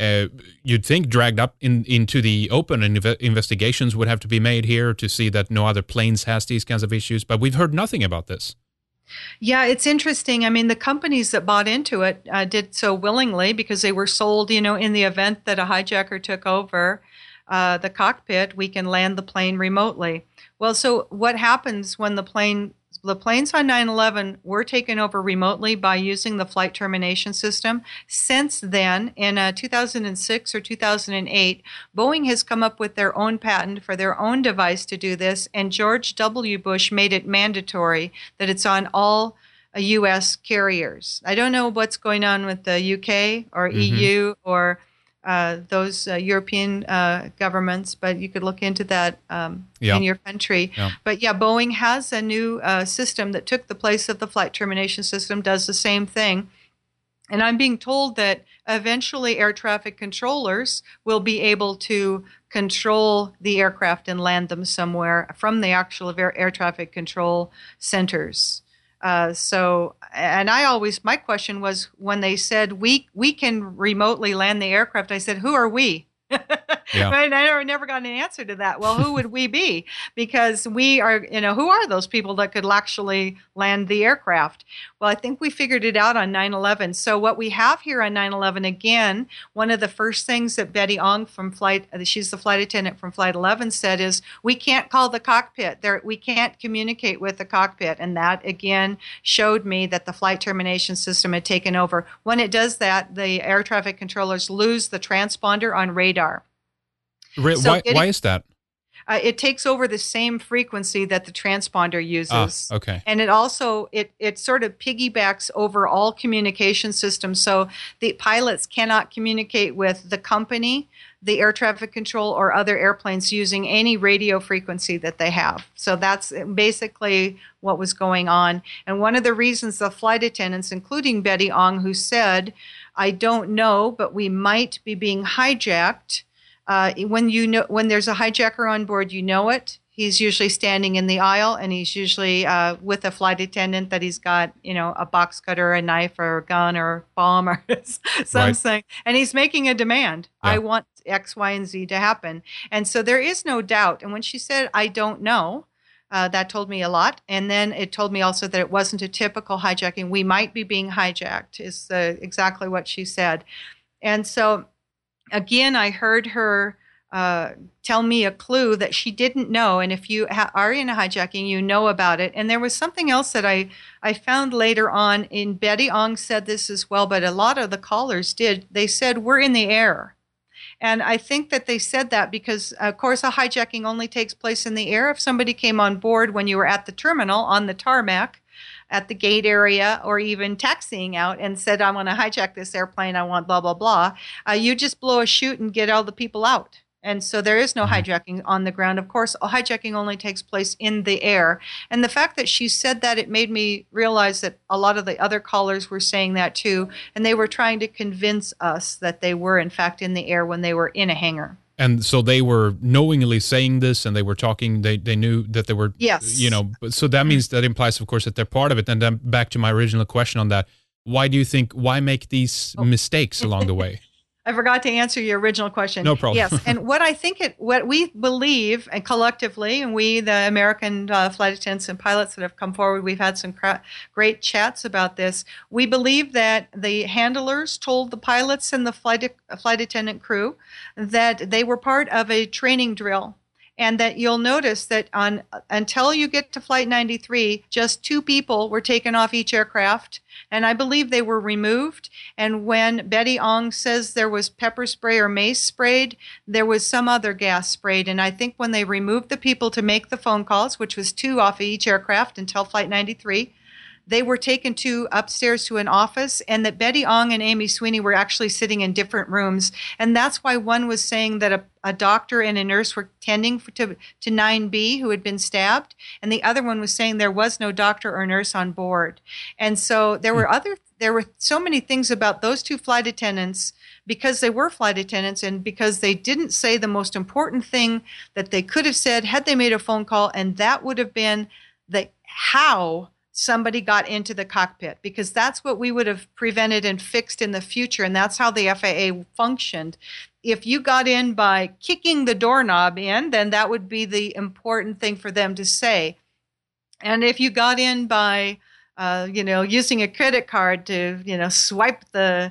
you'd think dragged up into the open, and investigations would have to be made here to see that no other planes has these kinds of issues. But we've heard nothing about this. Yeah, it's interesting. I mean, the companies that bought into it did so willingly, because they were sold, in the event that a hijacker took over the cockpit, we can land the plane remotely. Well, so what happens when the planes on 9/11 were taken over remotely by using the flight termination system? Since then, in 2006 or 2008, Boeing has come up with their own patent for their own device to do this, and George W. Bush made it mandatory that it's on all U.S. carriers. I don't know what's going on with the UK or EU or those European governments, but you could look into that in your country. Yeah. But yeah, Boeing has a new system that took the place of the flight termination system, does the same thing. And I'm being told that eventually air traffic controllers will be able to control the aircraft and land them somewhere from the actual air traffic control centers. My question was, when they said we can remotely land the aircraft, I said, who are we? Yeah. Right? I never got an answer to that. Well, who would we be? Because we are, who are those people that could actually land the aircraft? Well, I think we figured it out on 9/11. So what we have here on 9/11, again, one of the first things that Betty Ong from she's the flight attendant from Flight 11, said is, we can't call the cockpit. We can't communicate with the cockpit. And that, again, showed me that the flight termination system had taken over. When it does that, the air traffic controllers lose the transponder on radar. Why is that? It takes over the same frequency that the transponder uses. Okay. And it also, it sort of piggybacks over all communication systems. So the pilots cannot communicate with the company, the air traffic control, or other airplanes using any radio frequency that they have. So that's basically what was going on. And one of the reasons the flight attendants, including Betty Ong, who said, I don't know, but we might be being hijacked. When there's a hijacker on board, you know it. He's usually standing in the aisle, and he's usually with a flight attendant that he's got, a box cutter, a knife, or a gun, or a bomb, or something. Right. And he's making a demand. Yeah. I want X, Y, and Z to happen. And so there is no doubt. And when she said, I don't know, that told me a lot. And then it told me also that it wasn't a typical hijacking. We might be being hijacked, is exactly what she said. And so, again, I heard her tell me a clue that she didn't know. And if you are in a hijacking, you know about it. And there was something else that I found later on, and Betty Ong said this as well, but a lot of the callers did. They said, we're in the air. And I think that they said that because, of course, a hijacking only takes place in the air. If somebody came on board when you were at the terminal on the tarmac, at the gate area, or even taxiing out and said, I want to hijack this airplane, I want blah, blah, blah, you just blow a chute and get all the people out. And so there is no hijacking on the ground. Of course, hijacking only takes place in the air. And the fact that she said that, it made me realize that a lot of the other callers were saying that too. And they were trying to convince us that they were, in fact, in the air when they were in a hangar. And so they were knowingly saying this, and they were talking, they knew that they were, yes. So that means, that implies, of course, that they're part of it. And then back to my original question on that, why make these mistakes along the way? I forgot to answer your original question. No problem. Yes, and what we believe, and collectively, and we, the American flight attendants and pilots that have come forward, we've had some great chats about this. We believe that the handlers told the pilots and the flight attendant crew that they were part of a training drill. And that you'll notice that until you get to Flight 93, just 2 people were taken off each aircraft, and I believe they were removed. And when Betty Ong says there was pepper spray or mace sprayed, there was some other gas sprayed. And I think when they removed the people to make the phone calls, which was 2 off of each aircraft until Flight 93, they were taken upstairs to an office, and that Betty Ong and Amy Sweeney were actually sitting in different rooms. And that's why one was saying that a doctor and a nurse were tending to 9B who had been stabbed, and the other one was saying there was no doctor or nurse on board. And so there were so many things about those 2 flight attendants, because they were flight attendants and because they didn't say the most important thing that they could have said had they made a phone call, and that would have been how somebody got into the cockpit, because that's what we would have prevented and fixed in the future. And that's how the FAA functioned. If you got in by kicking the doorknob in, then that would be the important thing for them to say. And if you got in by, using a credit card to, swipe the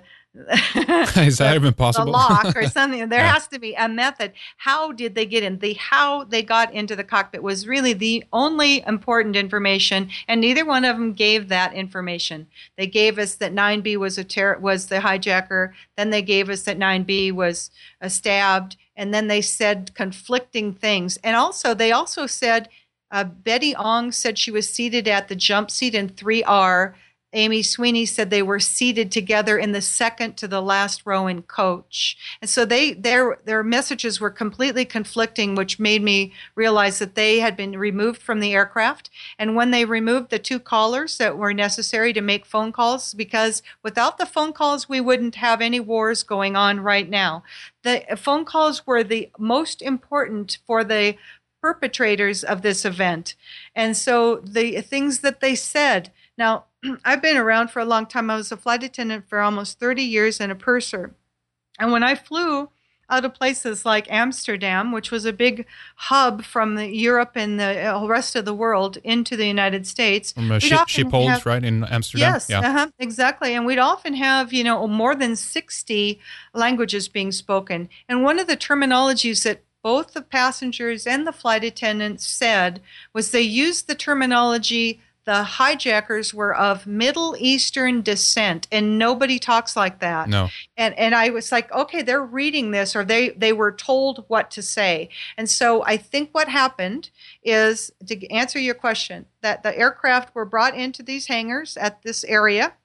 is that even possible? The lock or something. There has to be a method. How did they get in? How they got into the cockpit was really the only important information, and neither one of them gave that information. They gave us that 9B was the hijacker. Then they gave us that 9B was stabbed, and then they said conflicting things. And they also said Betty Ong said she was seated at the jump seat in 3R. Amy Sweeney said they were seated together in the second to the last row in coach. And so their messages were completely conflicting, which made me realize that they had been removed from the aircraft. And when they removed the 2 callers that were necessary to make phone calls, because without the phone calls, we wouldn't have any wars going on right now. The phone calls were the most important for the perpetrators of this event. And so the things that they said, now, I've been around for a long time. I was a flight attendant for almost 30 years and a purser. And when I flew out of places like Amsterdam, which was a big hub from Europe and the rest of the world into the United States. From Schiphol, right, in Amsterdam? Yes, exactly. And we'd often have, more than 60 languages being spoken. And one of the terminologies that both the passengers and the flight attendants said was they used the terminology, the hijackers were of Middle Eastern descent, and nobody talks like that. No. And I was like, okay, they're reading this, or they were told what to say. And so I think what happened is, to answer your question, that the aircraft were brought into these hangars at this area.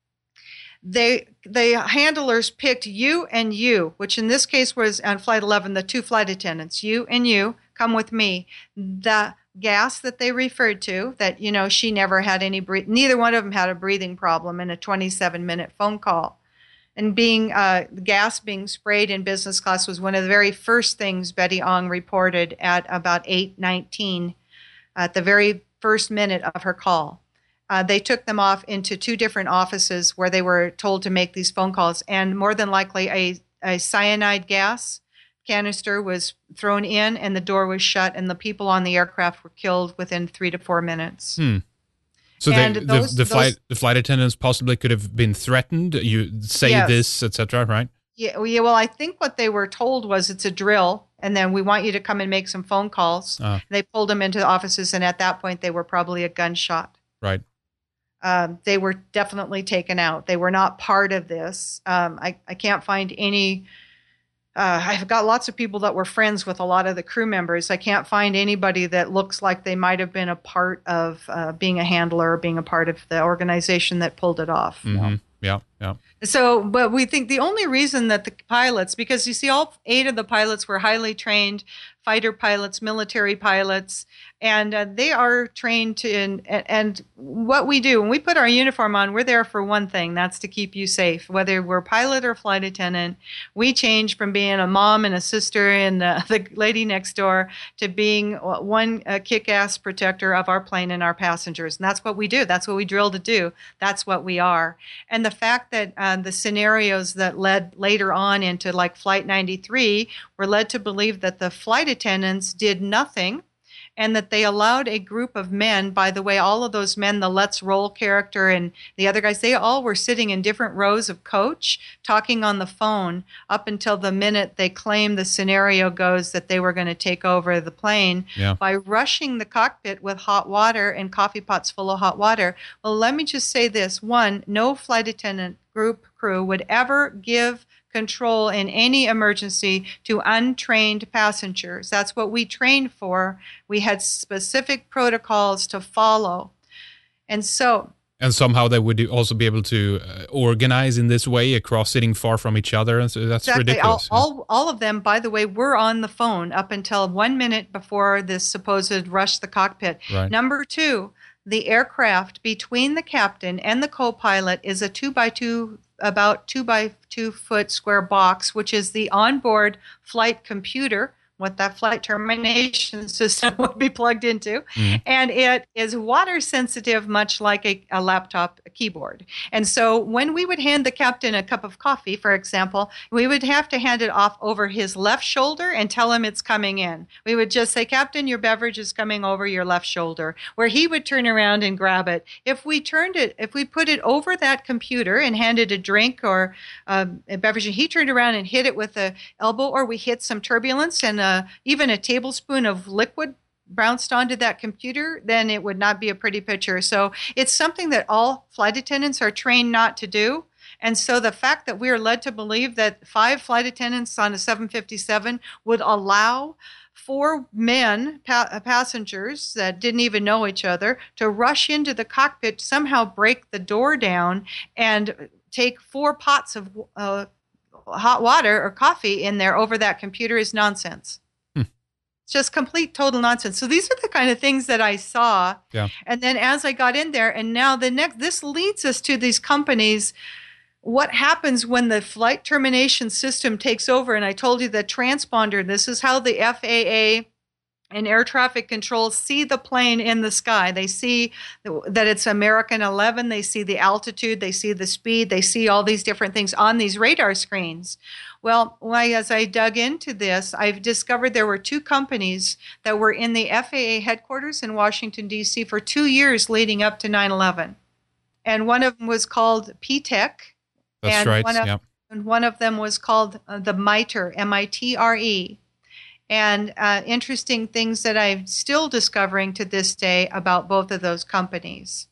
The handlers picked you and you, which in this case was on Flight 11, the 2 flight attendants. You and you, come with me. The gas that they referred to, that, she never had any neither one of them had a breathing problem in a 27-minute phone call. And gas being sprayed in business class was one of the very first things Betty Ong reported at about 8:19, at the very first minute of her call. They took them off into 2 different offices where they were told to make these phone calls, and more than likely a cyanide gas canister was thrown in, and the door was shut, and the people on the aircraft were killed within 3 to 4 minutes. So the flight attendants possibly could have been threatened. You say Yes. this, etc. Right? Yeah, well, I think what they were told was it's a drill, and then we want you to come and make some phone calls. They pulled them into the offices, and at that point, they were probably a gunshot. Right. They were definitely taken out. They were not part of this. I can't find any. I've got lots of people that were friends with a lot of the crew members. I can't find anybody that looks like they might have been a part of being a handler or being a part of the organization that pulled it off. Mm-hmm. Yeah. So, but we think the only reason that the pilots, because you see, all 8 of the pilots were highly trained fighter pilots, military pilots, and they are trained and what we do when we put our uniform on, we're there for one thing, that's to keep you safe. Whether we're pilot or flight attendant, we change from being a mom and a sister and the lady next door to being one kick-ass protector of our plane and our passengers. And that's what we do. That's what we drill to do. That's what we are. And the fact that the scenarios that led later on into like Flight 93 were led to believe that the flight attendants did nothing, and that they allowed a group of men, by the way, all of those men, the Let's Roll character and the other guys, they all were sitting in different rows of coach talking on the phone up until the minute they claimed the scenario goes that they were going to take over the plane by rushing the cockpit with hot water and coffee pots full of hot water. Well, let me just say this. One, no flight attendant group crew would ever give control in any emergency to untrained passengers. That's what we trained for. We had specific protocols to follow. And somehow they would also be able to organize in this way across sitting far from each other. And so that's exactly. ridiculous. All of them, by the way, were on the phone up until 1 minute before this supposed rush the cockpit. Right. Number 2, the aircraft between the captain and the co-pilot is a 2x2, about 2x2 foot square box, which is the onboard flight computer, what that flight termination system would be plugged into. And it is water sensitive, much like a laptop keyboard. And so when we would hand the captain a cup of coffee, for example, we would have to hand it off over his left shoulder and tell him it's coming in. We would just say, Captain, your beverage is coming over your left shoulder, where he would turn around and grab it. If we put it over that computer and handed a drink or a beverage, and he turned around and hit it with the elbow, or we hit some turbulence and even a tablespoon of liquid bounced onto that computer, then it would not be a pretty picture. So it's something that all flight attendants are trained not to do. And so the fact that we are led to believe that 5 flight attendants on a 757 would allow 4 men, passengers that didn't even know each other, to rush into the cockpit, somehow break the door down, and take 4 pots of hot water or coffee in there over that computer is nonsense. It's just complete, total nonsense. So these are the kind of things that I saw. Yeah. And then as I got in there, and now this leads us to these companies. What happens when the flight termination system takes over? And I told you the transponder, this is how the FAA and air traffic control see the plane in the sky. They see that it's American 11. They see the altitude. They see the speed. They see all these different things on these radar screens. Well, as I dug into this, I've discovered there were 2 companies that were in the FAA headquarters in Washington, D.C. for 2 years leading up to 9/11. And one of them was called P-TEC. That's right. And one of them was called the MITRE, M-I-T-R-E. And interesting things that I'm still discovering to this day about both of those companies.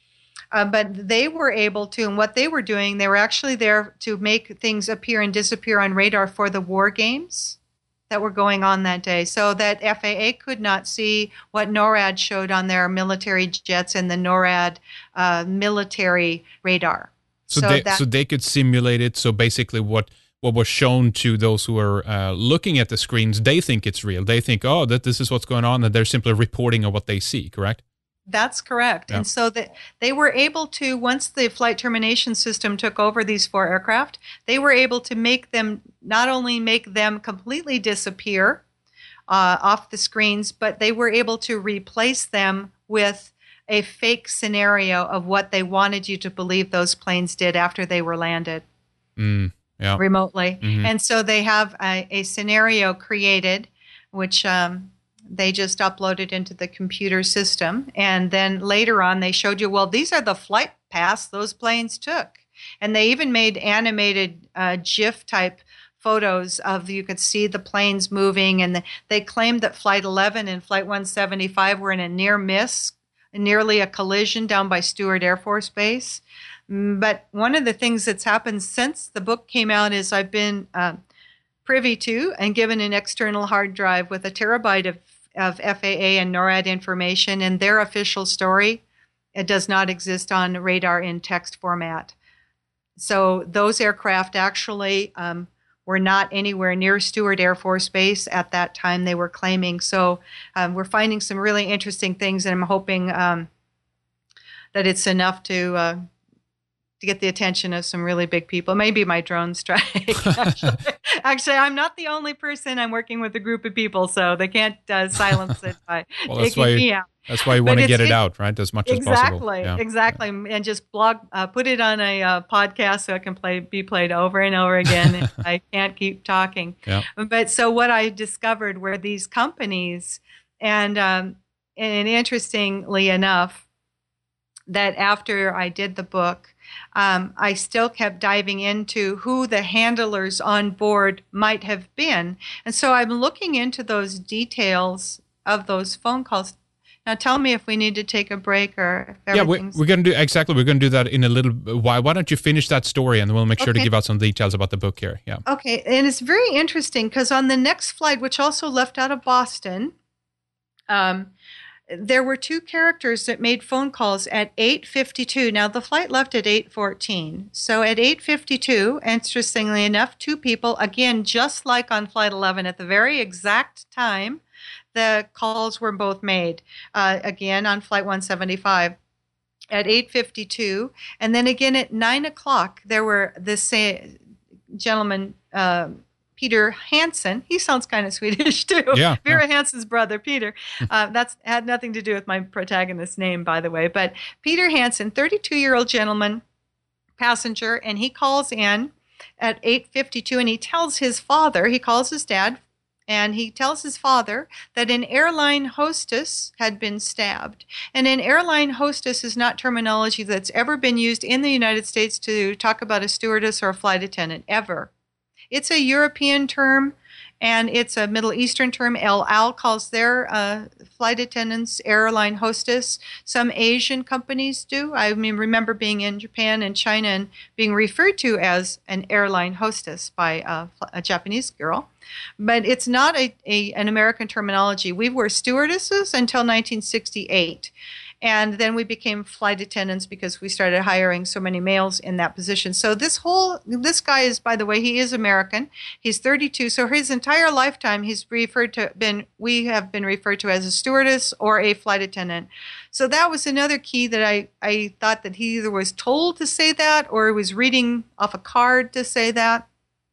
But they were able to, and what they were doing, they were actually there to make things appear and disappear on radar for the war games that were going on that day, so that FAA could not see what NORAD showed on their military jets and the NORAD military radar. So they could simulate it. So basically what was shown to those who are looking at the screens, they think it's real. They think, that this is what's going on, and they're simply reporting on what they see, correct? That's correct. Yeah. And so that they were able to, once the flight termination system took over these 4 aircraft, they were able to not only make them completely disappear off the screens, but they were able to replace them with a fake scenario of what they wanted you to believe those planes did after they were landed remotely. Mm-hmm. And so they have a scenario created, which they just uploaded into the computer system. And then later on, they showed you, well, these are the flight paths those planes took. And they even made animated GIF type photos of, you could see the planes moving. And they claimed that Flight 11 and Flight 175 were in a near miss, nearly a collision down by Stewart Air Force Base. But one of the things that's happened since the book came out is I've been privy to and given an external hard drive with a terabyte of FAA and NORAD information, and their official story, it does not exist on radar in text format. So those aircraft actually were not anywhere near Stewart Air Force Base at that time they were claiming. So we're finding some really interesting things, and I'm hoping that it's enough to get the attention of some really big people. Maybe my drone strike. Actually, I'm not the only person. I'm working with a group of people, so they can't silence it by taking me out. That's why you want to get it out, right, as much as possible. Exactly, and just put it on a podcast so it can be played over and over again. And I can't keep talking. Yeah. But so what I discovered were these companies, and interestingly enough, that after I did the book, I still kept diving into who the handlers on board might have been. And so I'm looking into those details of those phone calls. Now tell me if we need to take a break or if everything's... Yeah, we're going to do that in a little while. Why don't you finish that story and we'll make sure to give out some details about the book here. Yeah. Okay, and it's very interesting because on the next flight, which also left out of Boston, there were 2 characters that made phone calls at 8:52. Now, the flight left at 8:14. So at 8:52, interestingly enough, 2 people, again, just like on Flight 11, at the very exact time, the calls were both made, again, on Flight 175 at 8:52. And then again at 9 o'clock, there were this gentleman, Peter Hansen. He sounds kind of Swedish too. Yeah, Vera Hansen's brother, Peter. That's had nothing to do with my protagonist's name, by the way. But Peter Hansen, 32-year-old gentleman, passenger, and he calls in at 8:52, and he tells his father, he calls his dad, and he tells his father that an airline hostess had been stabbed. And an airline hostess is not terminology that's ever been used in the United States to talk about a stewardess or a flight attendant, ever. It's a European term, and it's a Middle Eastern term. El Al calls their flight attendants airline hostess. Some Asian companies do. I mean, remember being in Japan and China and being referred to as an airline hostess by a Japanese girl. But it's not an American terminology. We were stewardesses until 1968. And then we became flight attendants because we started hiring so many males in that position. So this guy is, by the way, he is American. He's 32. So his entire lifetime, we have been referred to as a stewardess or a flight attendant. So that was another key that I thought that he either was told to say that or he was reading off a card to say that.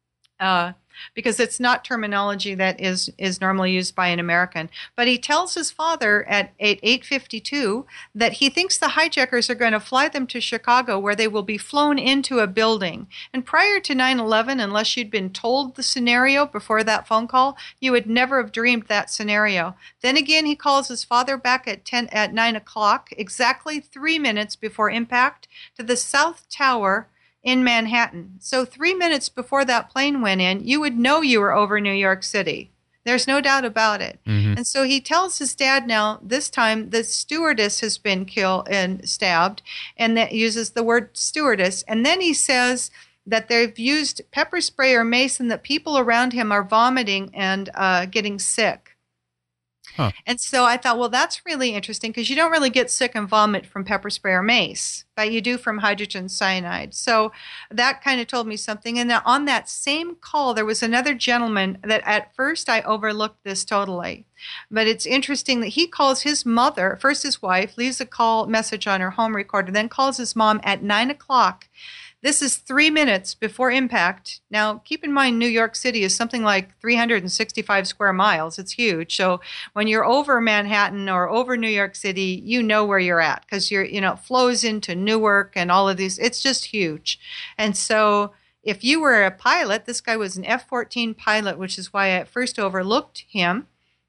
Because it's not terminology that is normally used by an American. But he tells his father at 8:52 that he thinks the hijackers are going to fly them to Chicago, where they will be flown into a building. And prior to 9/11, unless you'd been told the scenario before that phone call, you would never have dreamed that scenario. Then again, he calls his father back at 9 o'clock, exactly 3 minutes before impact, to the South Tower in Manhattan. So 3 minutes before that plane went in, you would know you were over New York City. There's no doubt about it. Mm-hmm. And so he tells his dad now, this time the stewardess has been killed and stabbed, and that uses the word stewardess. And then he says that they've used pepper spray or mace and that people around him are vomiting and getting sick. Huh. And so I thought, well, that's really interesting because you don't really get sick and vomit from pepper spray or mace, but you do from hydrogen cyanide. So that kind of told me something. And then on that same call, there was another gentleman that at first I overlooked this totally. But it's interesting that he calls his mother, first his wife, leaves a call message on her home recorder, then calls his mom at 9 o'clock. This is 3 minutes before impact. Now, keep in mind, New York City is something like 365 square miles. It's huge. So when you're over Manhattan or over New York City, you know where you're at because it flows into Newark and all of these. It's just huge. And so if you were a pilot, this guy was an F-14 pilot, which is why I at first overlooked him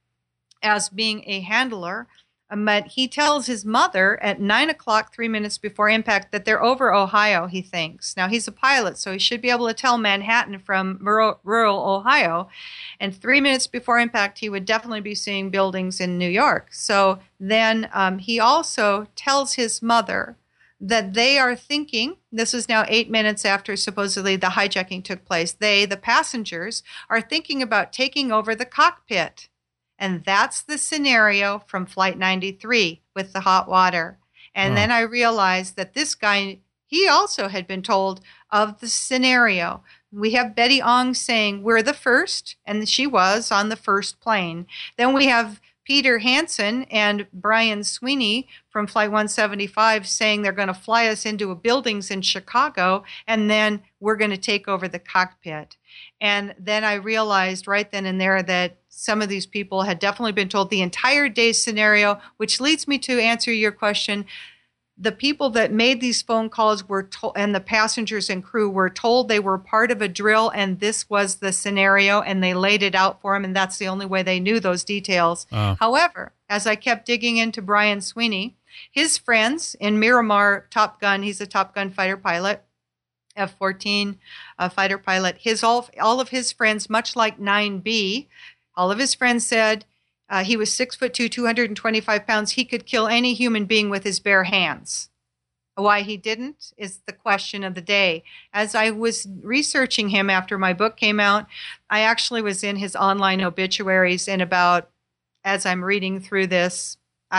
as being a handler. But he tells his mother at 9 o'clock, 3 minutes before impact, that they're over Ohio, he thinks. Now, he's a pilot, so he should be able to tell Manhattan from rural Ohio. And 3 minutes before impact, he would definitely be seeing buildings in New York. So then he also tells his mother that they are thinking, this is now 8 minutes after supposedly the hijacking took place, they, the passengers, are thinking about taking over the cockpit. And that's the scenario from Flight 93 with the hot water. And then I realized that this guy, he also had been told of the scenario. We have Betty Ong saying, we're the first, and she was on the first plane. Then we have Peter Hansen and Brian Sweeney from Flight 175 saying they're going to fly us into buildings in Chicago, and then we're going to take over the cockpit. And then I realized right then and there that some of these people had definitely been told the entire day scenario, which leads me to answer your question. The people that made these phone calls were told, and the passengers and crew were told they were part of a drill, and this was the scenario, and they laid it out for them, and that's the only way they knew those details. However, as I kept digging into Brian Sweeney, his friends in Miramar, Top Gun, he's a Top Gun fighter pilot, F-14 fighter pilot, all of his friends, much like 9B, all of his friends said he was 6'2", 225 pounds. He could kill any human being with his bare hands. Why he didn't is the question of the day. As I was researching him after my book came out, I actually was in his online obituaries, and as I'm reading through this,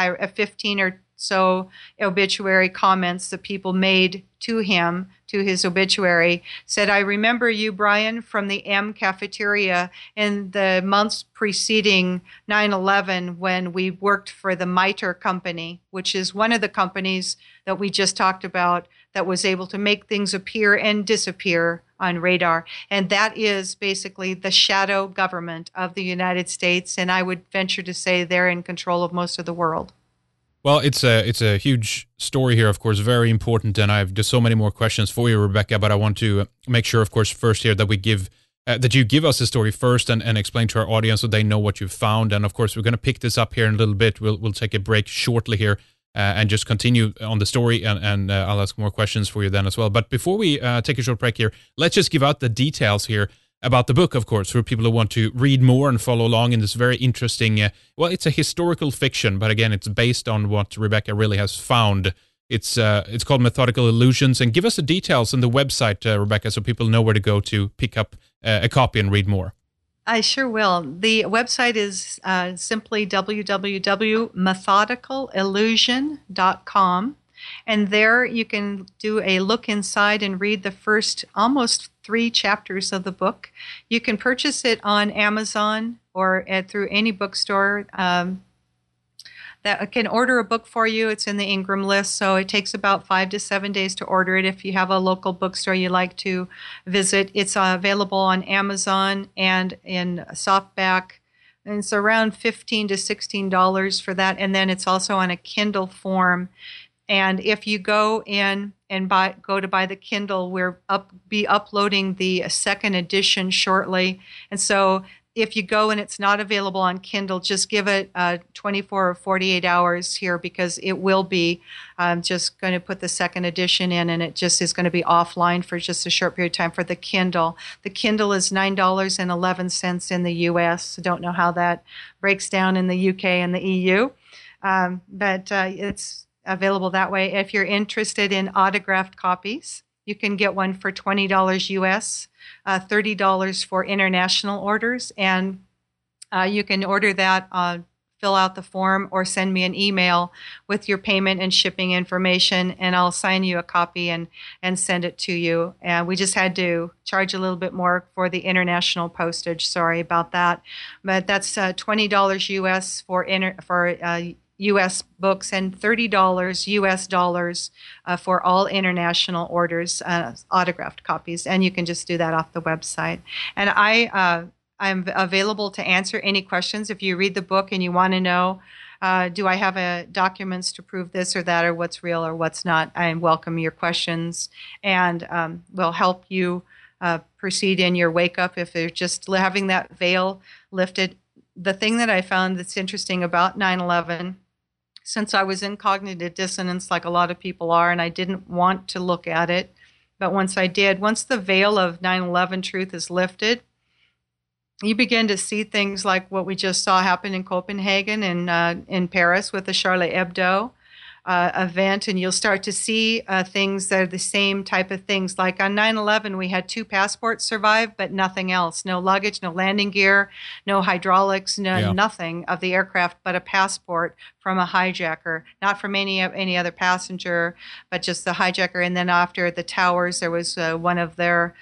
15 or so obituary comments that people made to him, to his obituary, said, I remember you, Brian, from the M cafeteria in the months preceding 9/11 when we worked for the MITRE company, which is one of the companies that we just talked about that was able to make things appear and disappear on radar. And that is basically the shadow government of the United States. And I would venture to say they're in control of most of the world. Well, it's a huge story here, of course, very important, and I have just so many more questions for you, Rebecca. But I want to make sure, of course, first here that we that you give us the story first and explain to our audience so they know what you've found. And of course, we're going to pick this up here in a little bit. We'll take a break shortly here and just continue on the story, and I'll ask more questions for you then as well. But before we take a short break here, let's just give out the details here about the book, of course, for people who want to read more and follow along in this very interesting, it's a historical fiction, but again, it's based on what Rebecca really has found. It's called Methodical Illusions, and give us the details on the website, Rebecca, so people know where to go to pick up a copy and read more. I sure will. The website is simply www.methodicalillusion.com. And there you can do a look inside and read the first almost 3 chapters of the book. You can purchase it on Amazon or through any bookstore that can order a book for you. It's in the Ingram list, so it takes about 5 to 7 days to order it if you have a local bookstore you like to visit. It's available on Amazon and in softback. And it's around $15 to $16 for that. And then it's also on a Kindle form. And if you go in and buy the Kindle, we'll be uploading the second edition shortly. And so if you go and it's not available on Kindle, just give it 24 or 48 hours here because it will be. I'm just going to put the second edition in, and it just is going to be offline for just a short period of time for the Kindle. The Kindle is $9.11 in the U.S. I don't know how that breaks down in the U.K. and the EU, but it's available that way. If you're interested in autographed copies, you can get one for $20 US, $30 for international orders, and you can order that fill out the form or send me an email with your payment and shipping information, and I'll sign you a copy and send it to you. And we just had to charge a little bit more for the international postage. Sorry about that, but that's $20 US for U.S. books and $30 U.S. dollars for all international orders, autographed copies, and you can just do that off the website. And I'm available to answer any questions. If you read the book and you want to know, do I have documents to prove this or that, or what's real or what's not, I welcome your questions, and will help you proceed in your wake up if they're just having that veil lifted. The thing that I found that's interesting about 9/11, since I was in cognitive dissonance like a lot of people are, and I didn't want to look at it, but once I did, once the veil of 9/11 truth is lifted, you begin to see things like what we just saw happen in Copenhagen and in Paris with the Charlie Hebdo event, and you'll start to see things that are the same type of things. Like on 9/11, we had 2 passports survive, but nothing else. No luggage, no landing gear, no hydraulics, nothing of the aircraft but a passport from a hijacker, not from any other passenger, but just the hijacker. And then after the towers, there was one of their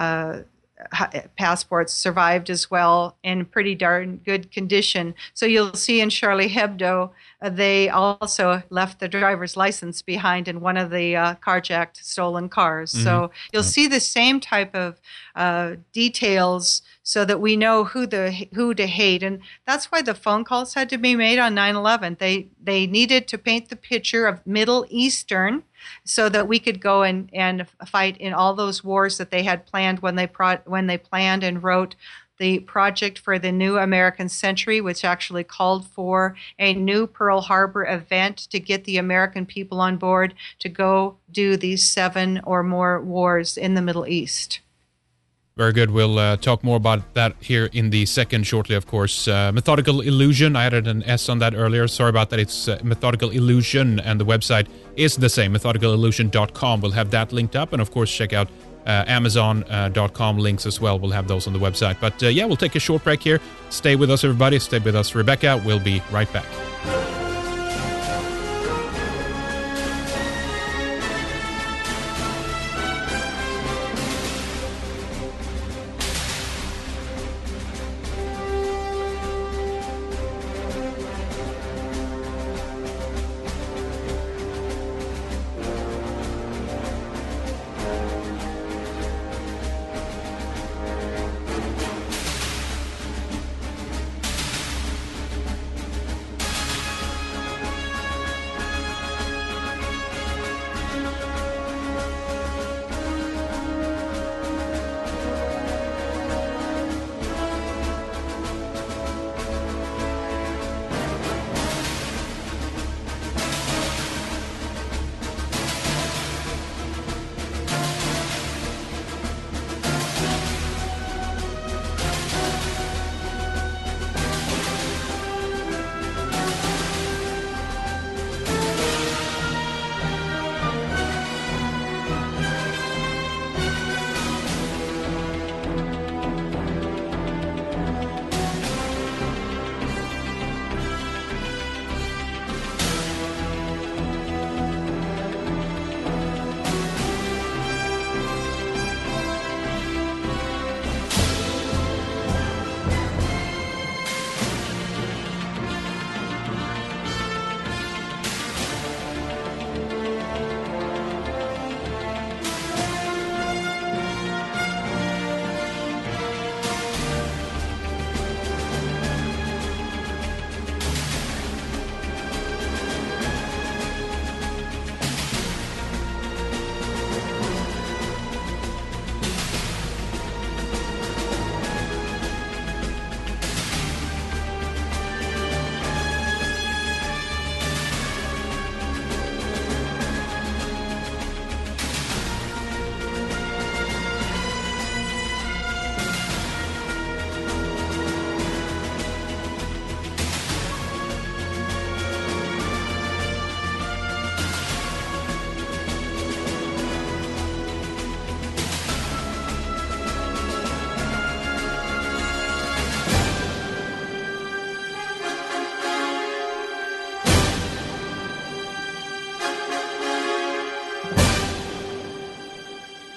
passports survived as well in pretty darn good condition. So you'll see in Charlie Hebdo, they also left the driver's license behind in one of the carjacked stolen cars. Mm-hmm. So you'll see the same type of details so that we know who to hate. And that's why the phone calls had to be made on 9/11. They needed to paint the picture of Middle Eastern so that we could go and fight in all those wars that they had planned when they planned and wrote the project for the new American century, which actually called for a new Pearl Harbor event to get the American people on board to go do these 7 or more wars in the Middle East. Very good. We'll talk more about that here in the second shortly, of course. Methodical Illusion, I added an S on that earlier. Sorry about that. It's Methodical Illusion, and the website is the same, methodicalillusion.com. We'll have that linked up, and of course, check out Amazon.com links as well. We'll have those on the website. But we'll take a short break here. Stay with us, everybody. Stay with us, Rebecca. We'll be right back.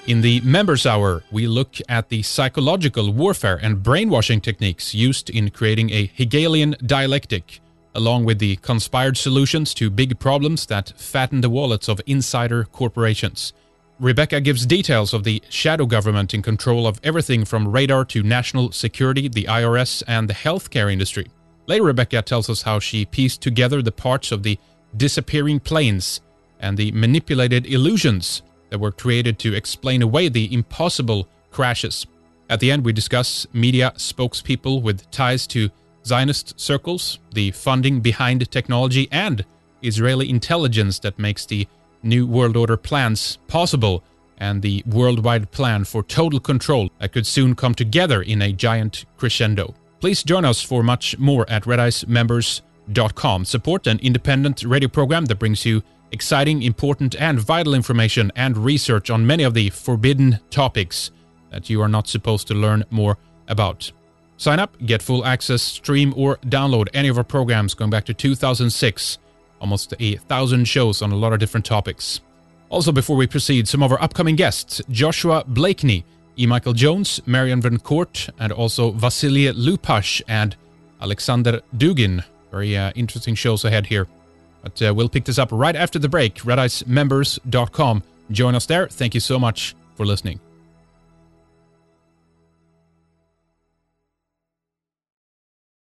In the Members Hour, we look at the psychological warfare and brainwashing techniques used in creating a Hegelian dialectic, along with the conspired solutions to big problems that fatten the wallets of insider corporations. Rebecca gives details of the shadow government in control of everything from radar to national security, the IRS, and the healthcare industry. Later, Rebecca tells us how she pieced together the parts of the disappearing planes and the manipulated illusions that were created to explain away the impossible crashes. At the end, we discuss media spokespeople with ties to Zionist circles, the funding behind technology, and Israeli intelligence that makes the New World Order plans possible, and the worldwide plan for total control that could soon come together in a giant crescendo. Please join us for much more at redicemembers.com. Support an independent radio program that brings you exciting, important, and vital information and research on many of the forbidden topics that you are not supposed to learn more about. Sign up, get full access, stream or download any of our programs going back to 2006. Almost 1,000 shows on a lot of different topics. Also, before we proceed, some of our upcoming guests: Joshua Blakeney, E. Michael Jones, Marian Van Court, and also Vasilie Lupash and Alexander Dugin. Very interesting shows ahead here. But we'll pick this up right after the break. redicemembers.com. Join us there. Thank you so much for listening.